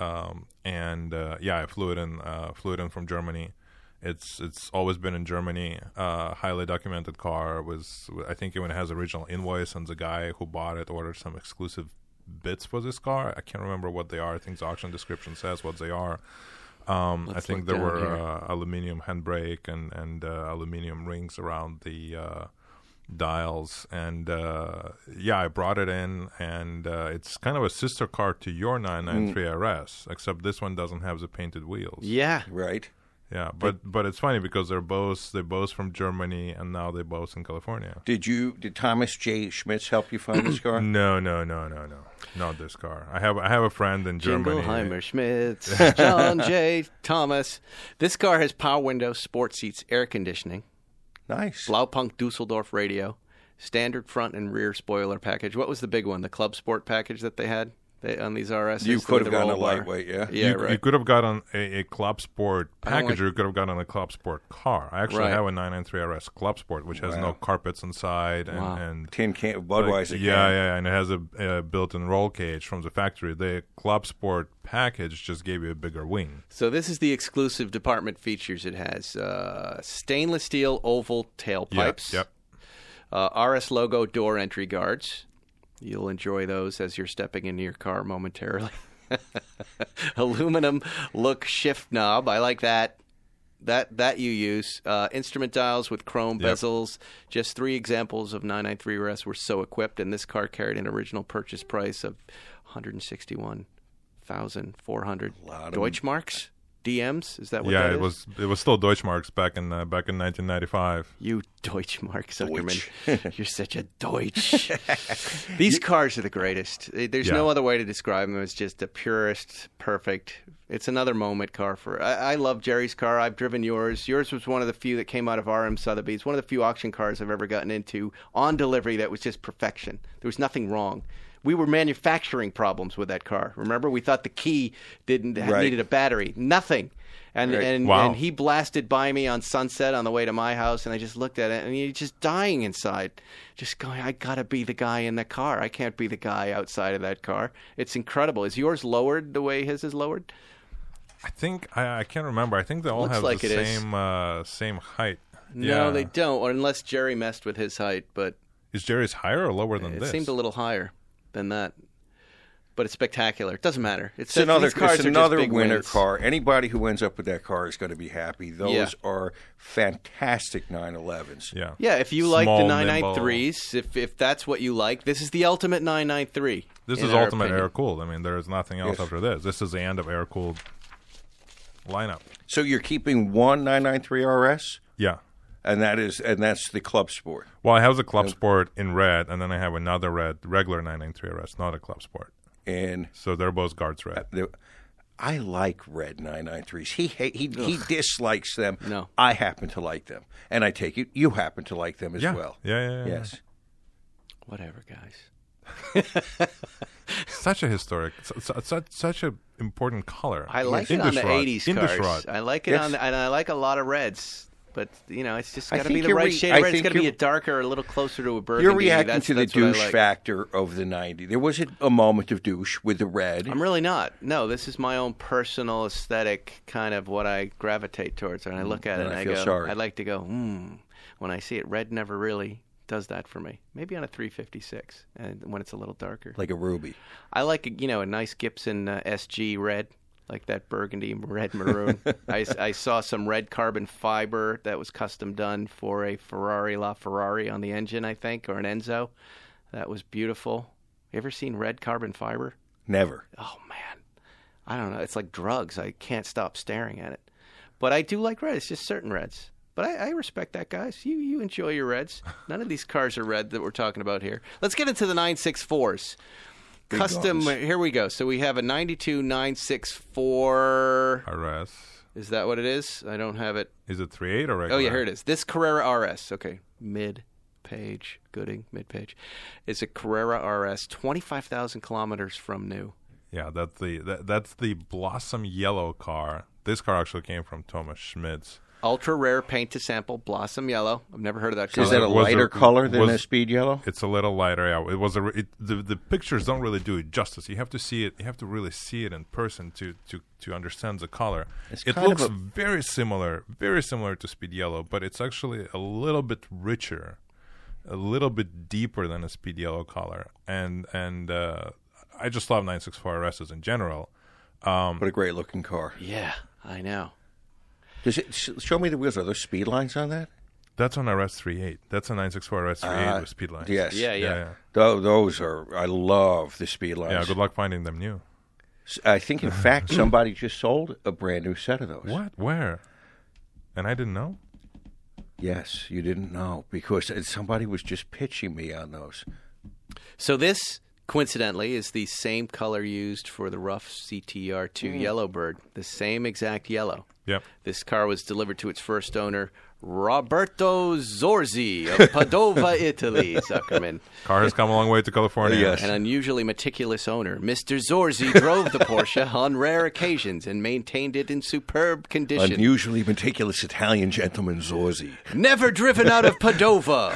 I flew it in from Germany. It's always been in Germany. Highly documented car. I think even has original invoice, and the guy who bought it ordered some exclusive bits for this car. I can't remember what they are. I think the auction description says what they are. I think there were aluminum handbrake and aluminum rings around the dials, and I brought it in, and it's kind of a sister car to your 993 RS, except this one doesn't have the painted wheels. Yeah. Right. Yeah, but it's funny because they're both from Germany, and now they're both in California. Did Thomas J. Schmitz help you find this car? No, not this car. I have a friend in Germany. Jingleheimer Schmitz, John J. Thomas. This car has power windows, sport seats, air conditioning, Nice. Blaupunkt Dusseldorf radio, standard front and rear spoiler package. What was the big one? The Club Sport package that they had on these RSs? You could have The gotten a roll bar? lightweight, yeah. Yeah, You right. could have gotten a Club Sport I don't package, like- or you could have gotten a Club Sport car. I actually Right. have a 993 RS Club Sport, which has no carpets inside and Tin can, Budweiser can. yeah, and it has a built-in roll cage from the factory. The Club Sport package just gave you a bigger wing. So this is the exclusive department features it has. Stainless steel oval tailpipes. Yep. RS logo door entry guards. You'll enjoy those as you're stepping into your car momentarily. Aluminum look shift knob. I like that. That you use. Instrument dials with chrome Yep. bezels. Just 3 examples of 993 RS were so equipped, and this car carried an original purchase price of $161,400 Deutschmarks. DMs? Is that what that is? it was still Deutschmarks back in 1995. You Deutschmark Zuckerman. You're such a Deutsch. These cars are the greatest. There's no other way to describe them. It's just the purest, perfect. It's another moment car for. I love Jerry's car. I've driven yours. Yours was one of the few that came out of RM Sotheby's. One of the few auction cars I've ever gotten into on delivery that was just perfection. There was nothing wrong. We were manufacturing problems with that car. Remember, we thought the key needed a battery. Nothing. And Wow. and he blasted by me on Sunset on the way to my house, and I just looked at it, and he's just dying inside, just going, I gotta be the guy in the car. I can't be the guy outside of that car. It's incredible. Is yours lowered the way his is lowered? I think I can't remember. I think they all Looks have like the it is. same height. No, Yeah. they don't, or unless Jerry messed with his height, but Is Jerry's higher or lower than it this? seemed a little higher than that. But it's spectacular. It doesn't matter. It's another these cars are just winner big wins. car. Anybody who ends up with that car is going to be happy. Those Yeah. are fantastic 911s. Yeah. Yeah, if you like the Small, 993s, if that's what you like, this is the ultimate 993. This in is our ultimate opinion. air cooled. I mean, there is nothing else Yes. after this. This is the end of air cooled lineup. So you're keeping one 993 RS, Yeah. and that's the Club Sport. Well, I have the Club Sport in red, and then I have another red, regular 993 RS, not a Club Sport. And So they're both guards red. I like red 993s. He dislikes them. No. I happen to like them, and I take it you happen to like them as Yeah. well. Yeah. Yes. Whatever, guys. Such a historic, such a important color. I like it on the Indusrod. 80s Indusrod. cars. I like it Yes. and I like a lot of reds. But, it's just I got to be think the you're right re- shade I of red. It's think got to be you're- a darker, a little closer to a burgundy. You're reacting that's, to the that's what I douche like. factor of the 90. There was a moment of douche with the red. I'm really not. No, this is my own personal aesthetic, kind of what I gravitate towards. And I look at it And and I I feel go, sorry. I'd like to go, when I see it. Red never really does that for me. Maybe on a 356, and when it's a little darker. like a ruby. I like, a nice Gibson SG red, like that burgundy red maroon. I saw some red carbon fiber that was custom done for a Ferrari LaFerrari on the engine, I think, or an Enzo. That was beautiful. You ever seen red carbon fiber? Never. Oh, man. I don't know. It's like drugs. I can't stop staring at it. But I do like red. It's just certain reds. But I respect that, guys. You enjoy your reds. None of these cars are red that we're talking about here. Let's get into the 964s. Big Custom, guns. here we go. So we have a 92 964. RS. Is that what it is? I don't have it. Is it 3.8 or regular? Oh, yeah, here it is. This Carrera RS. Okay. Mid-page. Gooding. Mid-page. It's a Carrera RS, 25,000 kilometers from new. Yeah, that's the Blossom Yellow car. This car actually came from Thomas Schmitz. Ultra rare paint to sample, Blossom Yellow. I've never heard of that color. Is that a lighter color than a speed yellow? It's a little lighter. Yeah, it was the pictures don't really do it justice. You have to see it. You have to really see it in person to understand the color. It looks very similar to speed yellow, but it's actually a little bit richer, a little bit deeper than a speed yellow color. And I just love 964 RSs in general. What a great looking car. Yeah, I know. Does it show me the wheels? Are there speed lines on that? That's on RS 3.8. That's a 964 RS 3.8 with speed lines. Yes. Yeah. Those are. I love the speed lines. Yeah, good luck finding them new. I think, in fact, somebody just sold a brand new set of those. What? Where? And I didn't know? Yes, you didn't know because somebody was just pitching me on those. So this, coincidentally, is the same color used for the Rough CTR2 Yellowbird, the same exact yellow. Yep. This car was delivered to its first owner, Roberto Zorzi of Padova, Italy, Zuckerman. Car has come a long way to California. Yes. An unusually meticulous owner, Mr. Zorzi drove the Porsche on rare occasions and maintained it in superb condition. Unusually meticulous Italian gentleman Zorzi. Never driven out of Padova.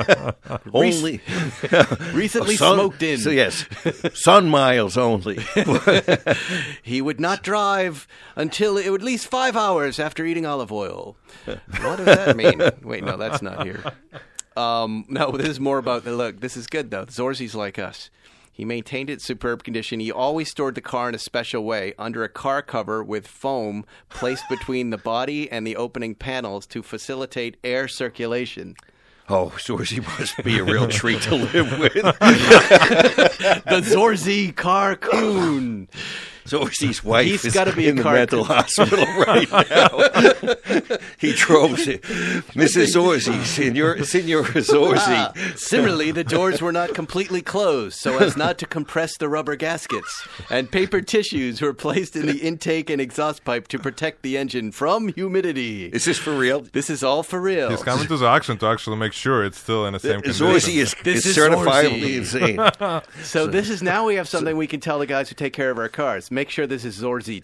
Only Recently smoked in. So yes, sun miles only. He would not drive until at least 5 hours after eating olive oil. What does that mean? Wait, no, that's not here. No, this is more about the look. This is good, though. Zorzi's like us. He maintained it in superb condition. He always stored the car in a special way, under a car cover with foam placed between the body and the opening panels to facilitate air circulation. Oh, Zorzi must be a real treat to live with. The Zorzi Carcoon. Zorzi's wife He's is gotta be in a the mental hospital right now. He drove it. Mrs. Zorzi, Senor Zorzi. Similarly, the doors were not completely closed so as not to compress the rubber gaskets, and paper tissues were placed in the intake and exhaust pipe to protect the engine from humidity. Is this for real? This is all for real. He's coming to the auction to actually make sure it's still in the same condition. Zorzi is certifiably insane. So this is now we have something we can tell the guys who take care of our cars. Make sure this is Zorzi.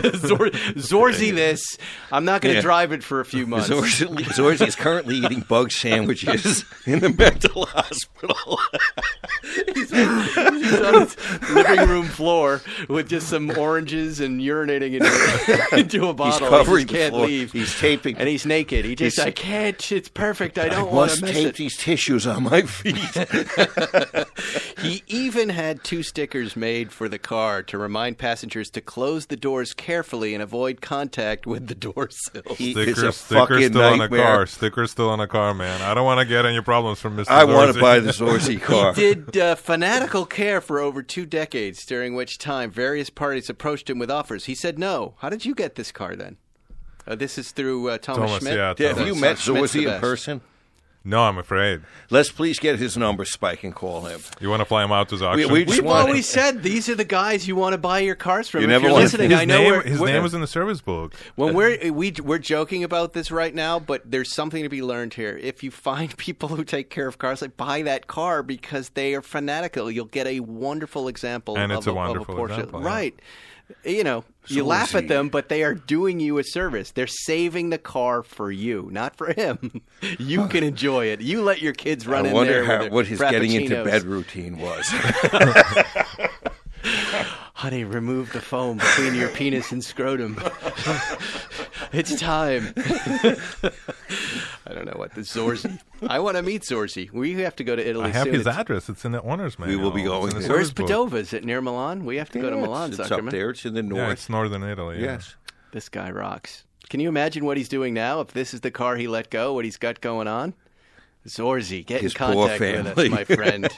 Zorzi this. I'm not going to drive it for a few months. Zorzi is currently eating bug sandwiches in the mental hospital. He's on his living room floor with just some oranges and urinating into a bottle. He's covering he can't the floor. leave. He's taping. And he's naked. He just, I can't. It's perfect. I don't I want must to miss tape it. these tissues on my feet. He even had 2 stickers made for the car to remind passengers to close the doors carefully and avoid contact with the door sill. It's a Stickers fucking still on a nightmare. car. Stickers still on a car, man. I don't want to get any problems from Mr. I want Zorzi. to buy the Zorzi car. Did fanatical care for over 2 decades, during which time various parties approached him with offers. He said no. How did you get this car then? This is through Thomas Schmidt. Yeah, Have Thomas. you met Schmidt's the Zorzi in best. person? No, I'm afraid. Let's please get his number, Spike, and call him. You want to fly him out to the auction? we just We've want- always said these are the guys you want to buy your cars from. You if never you're want- listening, his I know name, we're, his name was in the service book. when we're joking about this right now, but there's something to be learned here. If you find people who take care of cars, like buy that car because they are fanatical. You'll get a wonderful example And of it's a of wonderful Porsche. example, yeah. Right. You know, you laugh at them, but they are doing you a service. They're saving the car for you, not for him. You can enjoy it. You let your kids run I in wonder there with what his getting into frappuccinos. bed routine was. Honey, remove the foam between your penis and scrotum. It's time. I don't know what the Zorzi. I want to meet Zorzi. We have to go to Italy I have soon. his address. It's in the owner's manual. We will be going It's in the there. Where's service book. Padova? Is it near Milan? We have to go to Milan, It's up Zuckerman. there. It's in the north. Yeah, it's northern Italy. Yeah. Yes. This guy rocks. Can you imagine what he's doing now? If this is the car he let go, what he's got going on? Zorzi, get His in poor contact with us, family. my friend.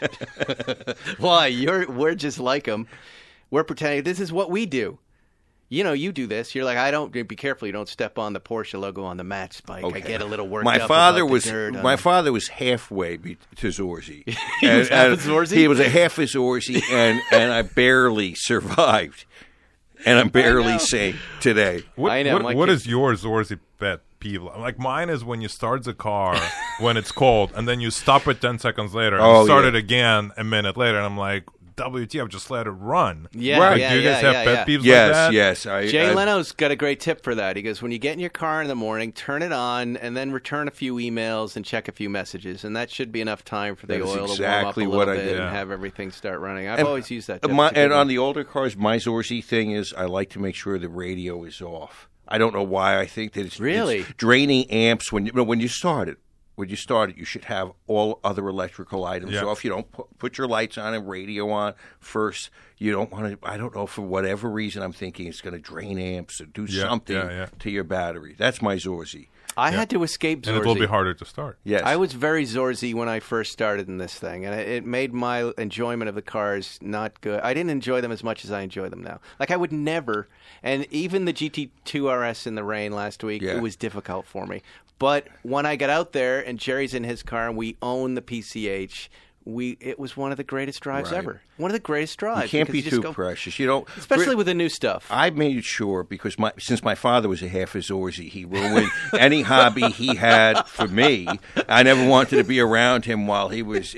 Why? We're just like him. We're pretending this is what we do. You know, you do this. You're like, I don't. Be careful. You don't step on the Porsche logo on the match spike. Okay. I get a little worked My up father about the was dirt on my it. father was halfway to Zorzi. He was half a Zorzi? He was a half a Zorzi, and I barely survived, and I'm barely know. safe today. I know, my What kid- is your Zorzi pet peeve? Like mine is when you start the car when it's cold, and then you stop it 10 seconds later, and Oh, start yeah. it again a minute later, and I'm like, WTF, just let it run. Yeah, Like, yeah, do you guys yeah, have yeah, pet yeah. peeves like Yes, that? yes. Jay Leno's got a great tip for that. He goes, when you get in your car in the morning, turn it on, and then return a few emails and check a few messages, and that should be enough time for the That is oil exactly to warm what up a I little bit did. and have everything start running. I've always used that tip. And It's a good on one. the older cars, my Zorzi thing is I like to make sure the radio is off. I don't know why. I think that it's Really? it's draining amps when you start it. When you start it, you should have all other electrical items Yeah. off. You don't put your lights on and radio on first. You don't want to. I don't know, for whatever reason, I'm thinking it's going to drain amps or do Yeah, something yeah. to your battery. That's my Zorzi. I had to escape Zorzi. And it will be harder to start. Yes, I was very Zorzi when I first started in this thing, and it made my enjoyment of the cars not good. I didn't enjoy them as much as I enjoy them now. Like, I would never, and even the GT2 RS in the rain last week, Yeah. it was difficult for me. But when I got out there and Jerry's in his car and we own the PCH, it was one of the greatest drives Right. ever. One of the greatest drives. You can't because be you just too go- precious. You don't, Especially with the new stuff. I made sure because since my father was a half a Zorzi, he ruined any hobby he had for me. I never wanted to be around him while he was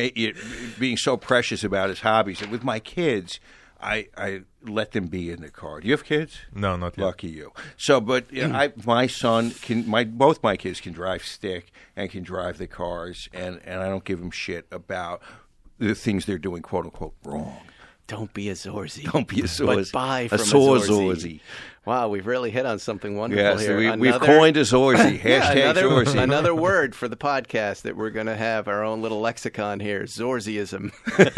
being so precious about his hobbies. And with my kids, I let them be in the car. Do you have kids? No, not yet. Lucky you. So, but my son both my kids can drive stick and can drive the cars, and I don't give them shit about the things they're doing, quote unquote, wrong. Don't be a Zorzi. Don't be a Zorzi. But buy A from a sore Zorzi. Zorzi. Wow, we've really hit on something wonderful Yes, here. we've Another- coined a Zorzi. Hashtag another, Zorzi. another word for the podcast that we're going to have our own little lexicon here, Zorziism.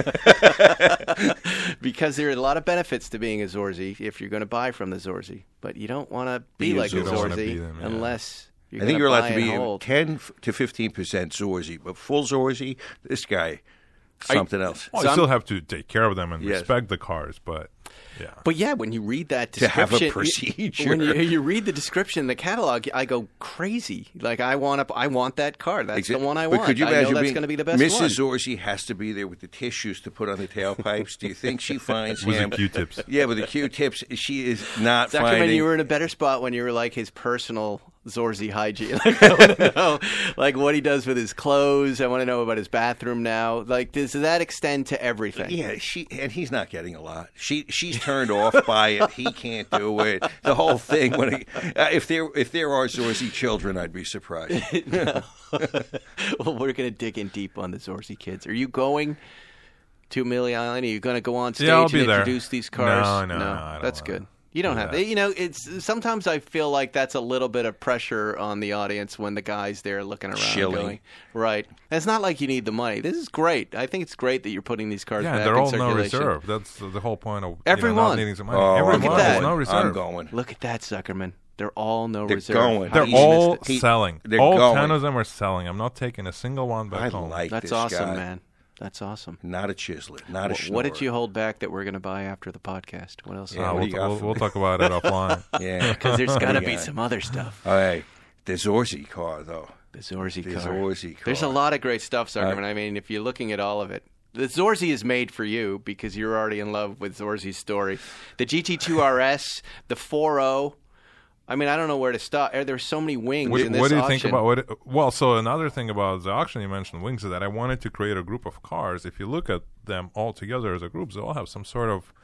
Because there are a lot of benefits to being a Zorzi if you're going to buy from the Zorzi. But you don't want to be Be a like a Zorzi. You don't wanna be Zorzi them, yeah. unless you're I think gonna you're allowed buy to and be hold. 10 to 15% Zorzi, but full Zorzi, this guy, something else. Well, So you I'm- still have to take care of them and Yes. respect the cars, but yeah. But yeah, when you read that To have a description, procedure. when you read the description in the catalog, I go crazy. Like I want that car. That's the one I But want. could you I know imagine that's being going to be the best Mrs. one. Zorzi has to be there with the tissues to put on the tailpipes. Do you think she finds With him? the Q-tips. Yeah, with the Q-tips. She is not Zuckerman, finding. you were in a better spot when you were like his personal Zorzi hygiene. Like, I want to know, like what he does with his clothes. I want to know about his bathroom now. Like, does that extend to everything? Yeah, and he's not getting a lot. She's turned off by it. He can't do it. The whole thing. If there are Zorzi children, I'd be surprised. Well, we're going to dig in deep on the Zorzi kids. Are you going to Amelia Island? Are you going to go on stage Yeah, I'll and be there. introduce these cars? No, I don't that's wanna good. You don't do have that. to. You know, it's sometimes I feel like that's a little bit of pressure on the audience when the guy's there looking around Shilling. going, right. And it's not like you need the money. This is great. I think it's great that you're putting these cars Yeah, back and they're in all no circulation. reserve. That's the whole point of Everyone. not needing some money. Oh, Everyone look at that. is no reserve. I'm going. Look at that, Zuckerman. They're all no They're reserve. going. How They're you all missed it. selling. They're all going. 10 of them are selling. I'm not taking a single one back I home. like That's this awesome, guy. man. That's awesome. Not a chiseler. Not a schnorrer. What did you hold back that we're going to buy after the podcast? What else? Yeah, what do you got for We'll me? talk about it offline. Yeah, Because there's got to be Yeah. some other stuff. All right, the Zorzi car though. The Zorzi The car. Zorzi car. There's a lot of great stuff, Zuckerman. I mean, if you're looking at all of it. The Zorzi is made for you because you're already in love with Zorzi's story. The GT2 RS, the 4.0. I mean, I don't know where to stop. There's so many wings in this What do you auction. think about well, so another thing about the auction you mentioned, wings, is that I wanted to create a group of cars. If you look at them all together as a group, they all have some sort of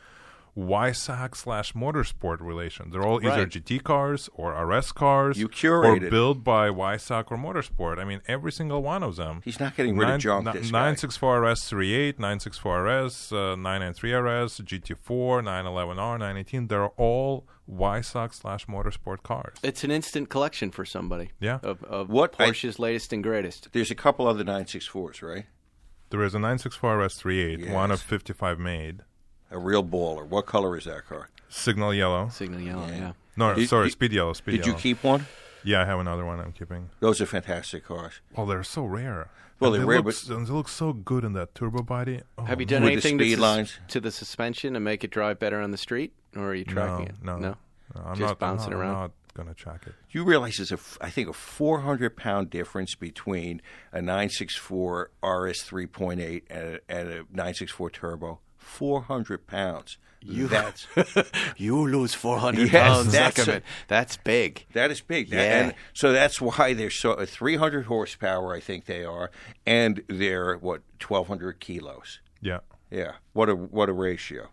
YSAC/motorsport relation. They're all either Right. GT cars or RS cars, You curated. or built by YSAC or Motorsport. I mean, every single one of them. He's not getting rid of junk, this guy. 964 RS 38, 964 RS, 993 RS, GT4, 911R, 918. They're all YSAC/motorsport cars. It's an instant collection for somebody. Yeah. Of What I- Porsche's latest and greatest. There's a couple other 964s, right? There is a 964 RS 38, Yes. one of 55 made. A real baller. What color is that car? Signal yellow. Signal yellow, yeah. No, Did- sorry, did- speed yellow. Speed Did you yellow. keep one? Yeah, I have another one I'm keeping. Those are fantastic cars. Well, they're so rare. Well, And they're rare, and they look so good in that turbo body. Oh, Have you done With the anything speed lines? to the suspension and make it drive better on the street? Or are you tracking it? No, I'm Just not bouncing I'm around? not gonna track it. You realize there's I think a 400-pound difference between a 964 RS 3.8 and a 964 turbo. 400 pounds. That's You lose 400 Yes, pounds, that's Zuckerman. That's big. that is big. Yeah. And so that's why they're so 300 horsepower. I think they are, and they're 1,200 kilos. Yeah, Yeah. What a ratio.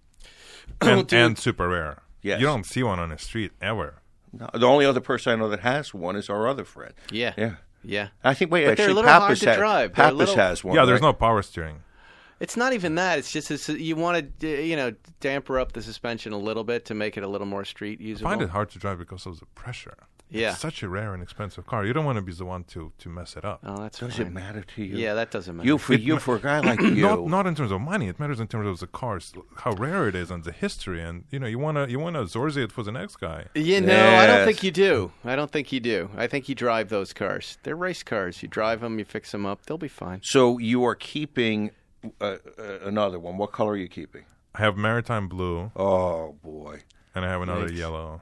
and super rare. Yes. You don't see one on the street ever. No, the only other person I know that has one is our other friend. Yeah. Yeah. Yeah. I think. Wait, But they're a actually, little hard Pappas to drive. They're a Pappas little- has one. Yeah, there's right? no power steering. It's not even that. It's just you want to, damper up the suspension a little bit to make it a little more street I usable. find it hard to drive because of the pressure. Yeah. It's such a rare and expensive car. You don't want to be the one to mess it up. Oh, that's Does fine. it matter to you? Yeah, that doesn't matter. For a guy like you. Not in terms of money. It matters in terms of the cars, how rare it is, and the history. And you want to Zorzi it for the next guy. I don't Yes. think you do. I don't think you do. I think you drive those cars. They're race cars. You drive them, you fix them up, they'll be fine. So you are keeping another one. What color are you keeping? I have maritime blue, Oh boy, and I have another Yikes. yellow.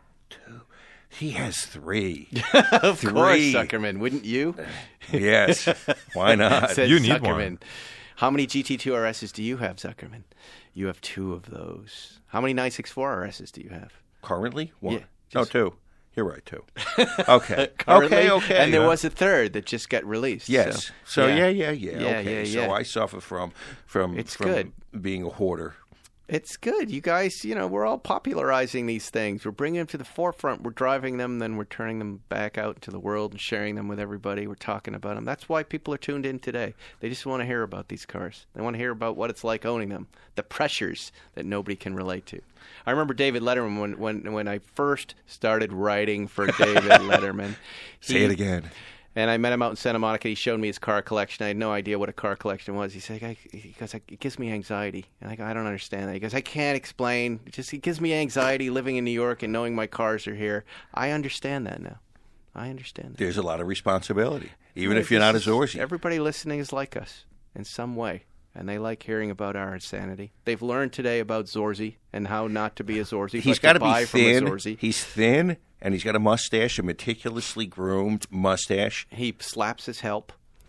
he has three. Of Three. course, Zuckerman, wouldn't you? Yes, why not? Said You need Zuckerman. one. How many GT2 RSs do you have, Zuckerman? You have 2 of those. How many 964 RSs do you have? Currently, one. Yeah, No, just- 2. You're right, 2. Okay, Currently, okay. And there was a third that just got released. Yes. So yeah. Okay. yeah. So I suffer from It's from good. being a hoarder. It's good. You guys, we're all popularizing these things. We're bringing them to the forefront. We're driving them, then we're turning them back out into the world and sharing them with everybody. We're talking about them. That's why people are tuned in today. They just want to hear about these cars. They want to hear about what it's like owning them, the pressures that nobody can relate to. I remember David Letterman when I first started writing for David Letterman. Say it again. And I met him out in Santa Monica. He showed me his car collection. I had no idea what a car collection was. He said, he goes, it gives me anxiety. And I go, I don't understand that. He goes, I can't explain. It gives me anxiety living in New York and knowing my cars are here. I understand that now. I understand that. There's a lot of responsibility, even if you're not a Zorzi. Everybody listening is like us in some way. And they like hearing about our insanity. They've learned today about Zorzi and how not to be a Zorzi. He's got to be buy thin. from a Zorzi. He's thin, and he's got a mustache, a meticulously groomed mustache. He slaps his help.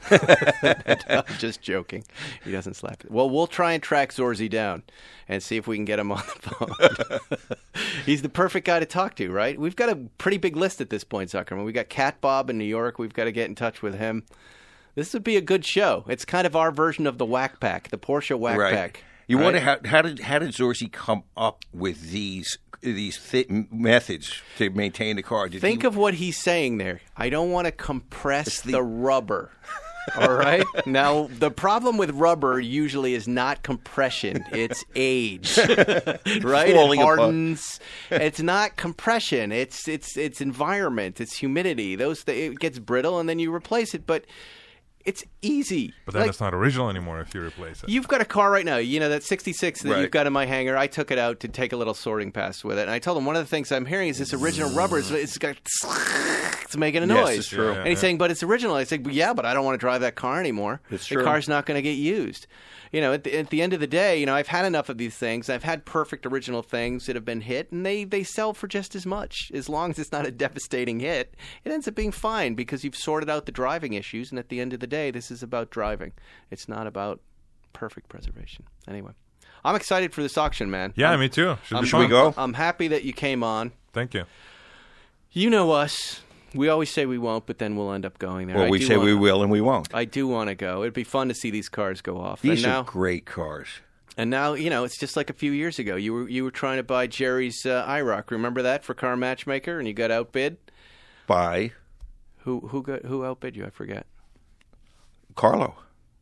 I'm just joking. He doesn't slap it. Well, we'll try and track Zorzi down and see if we can get him on the phone. He's the perfect guy to talk to, right? We've got a pretty big list at this point, Zuckerman. We've got Cat Bob in New York. We've got to get in touch with him. This would be a good show. It's kind of our version of the Whack Pack, the Porsche Whack Pack. You right? wonder how did Zorzi come up with these methods to maintain the car? Think of what he's saying there. I don't want to compress the rubber. All right? Now, the problem with rubber usually is not compression. It's age. Right? Falling It apart. hardens. It's not compression. It's environment. It's humidity. It gets brittle, and then you replace it. But it's easy. But then it's not original anymore if you replace it. You've got a car right now, that 66 that Right. you've got in my hangar. I took it out to take a little sorting pass with it. And I told him one of the things I'm hearing is this original rubber. It's making a Yes, noise. it's true. And he's saying, but it's original. I said, well, yeah, but I don't want to drive that car anymore. It's the true. car's not going to get used. At the end of the day, I've had enough of these things. I've had perfect original things that have been hit, and they sell for just as much. As long as it's not a devastating hit, it ends up being fine because you've sorted out the driving issues. And at the end of the day, this is about driving. It's not about perfect preservation. Anyway, I'm excited for this auction, man. Yeah, me too. Should be Should we fun. go? I'm happy that you came on. Thank you. You know us. We always say we won't, but then we'll end up going there. Well, we say we will and we won't. I do want to go. It'd be fun to see these cars go off. These and are now, great cars. And now, it's just like a few years ago. You were trying to buy Jerry's IROC. Remember that for Car Matchmaker, and you got outbid? By? Who outbid you? I forget. Carlo.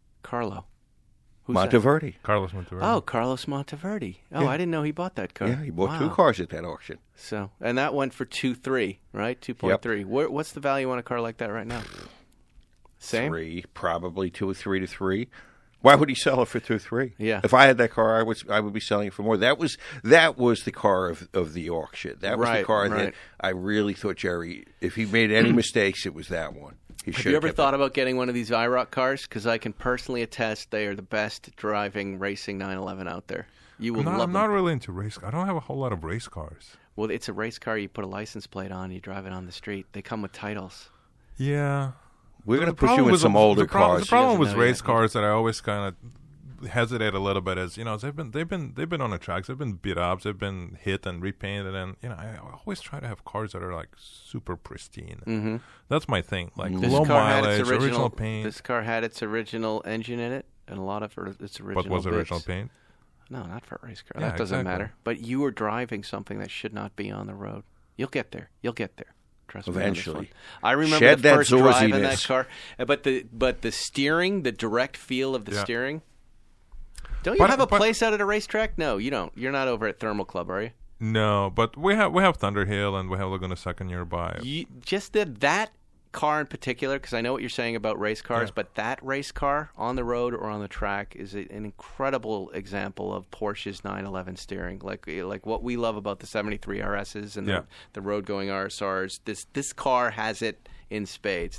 Who's Monteverdi. that? Carlos Monteverdi. Oh, Carlos Monteverdi. Oh, Yeah. I didn't know he bought that car. Yeah, he bought Wow. 2 cars at that auction. So, and that went for 2.3, right? 2.3. What's the value on a car like that right now? Same? 3, probably 2 or 3 to 3. Why would he sell it for 2-3? Yeah. If I had that car, I would be selling it for more. That was the car of the auction. That was the car that I really thought Jerry, if he made any mistakes, it was that one. Have you ever thought about getting one of these IROC cars? Because I can personally attest they are the best driving racing 911 out there. You will love them. I'm not really into race cars. I don't have a whole lot of race cars. Well, it's a race car. You put a license plate on, you drive it on the street. They come with titles. Yeah. We're going to put you in some older cars. The problem with know race yet. cars that I always kind of hesitate a little bit is, they've been on the tracks, they've been beat up, they've been hit and repainted, and I always try to have cars that are like super pristine. Mm-hmm. That's my thing, like This low car had mileage, its original paint. This car had its original engine in it, and a lot of its original. But was it bits. original paint? No, not for a race car. Yeah, That doesn't exactly. matter. But you were driving something that should not be on the road. You'll get there. Trust me on this Eventually. one. I remember Shed the that first drive in that zorziness. car. But the steering, the direct feel of the Yeah. steering. Don't you But- have a but- place out at a racetrack? No, you don't. You're not over at Thermal Club, are you? No, but we have Thunderhill and we have Laguna Seca nearby. Just that car in particular, because I know what you're saying about race cars, Yeah. but that race car on the road or on the track is an incredible example of Porsche's 911 steering. Like what we love about the 73 RSs and the road-going RSRs. This car has it in spades.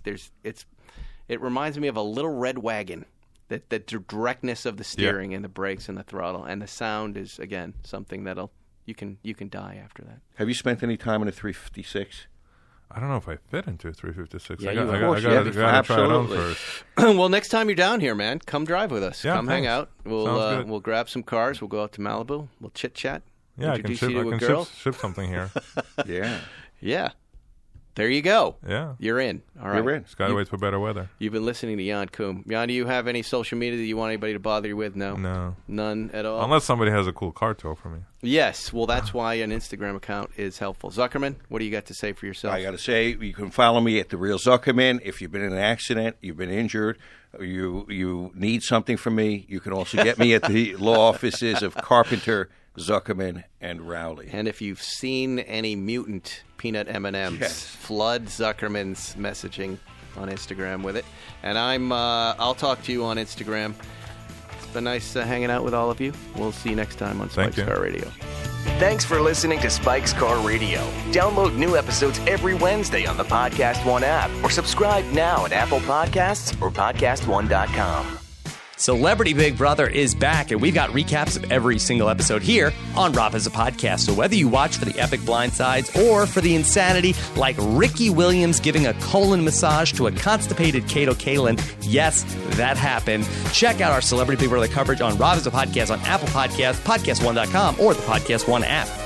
It reminds me of a little red wagon. That the directness of the steering and the brakes and the throttle and the sound is again something that'll you can die after that. Have you spent any time in a 356? I don't know if I fit into a 356. Yeah, I you got will. to Of course, try it on absolutely. first. Well, next time you're down here, man, come drive with us. Yeah, Come hang thanks. out. Sounds good. We'll grab some cars. We'll go out to Malibu. We'll chit chat. Yeah, I can Introduce you to a ship girl. something here. Yeah. Yeah. There you go. Yeah. You're in. All right. You're in. Just got to wait for better weather. You've been listening to Jan Koum. Jan, do you have any social media that you want anybody to bother you with? No. No. None at all? Unless somebody has a cool car to offer me. Yes. Well, that's why an Instagram account is helpful. Zuckerman, what do you got to say for yourself? I got to say, you can follow me at The Real Zuckerman. If you've been in an accident, you've been injured, or you need something from me, you can also get me at the law offices of Carpenter, Zuckerman, and Rowley. And if you've seen any mutant peanut M&Ms, Yes. flood Zuckerman's messaging on Instagram with it. And I'll talk to you on Instagram. It's been nice hanging out with all of you. We'll see you next time on Thank Spike's you. Car Radio. Thanks for listening to Spike's Car Radio. Download new episodes every Wednesday on the Podcast One app or subscribe now at Apple Podcasts or PodcastOne.com. Celebrity Big Brother is back, and we've got recaps of every single episode here on Rob Has a Podcast. So whether you watch for the epic blindsides or for the insanity, like Ricky Williams giving a colon massage to a constipated Kato Kalin, yes, that happened. Check out our Celebrity Big Brother coverage on Rob Has a Podcast on Apple Podcasts, PodcastOne.com, or the Podcast One app.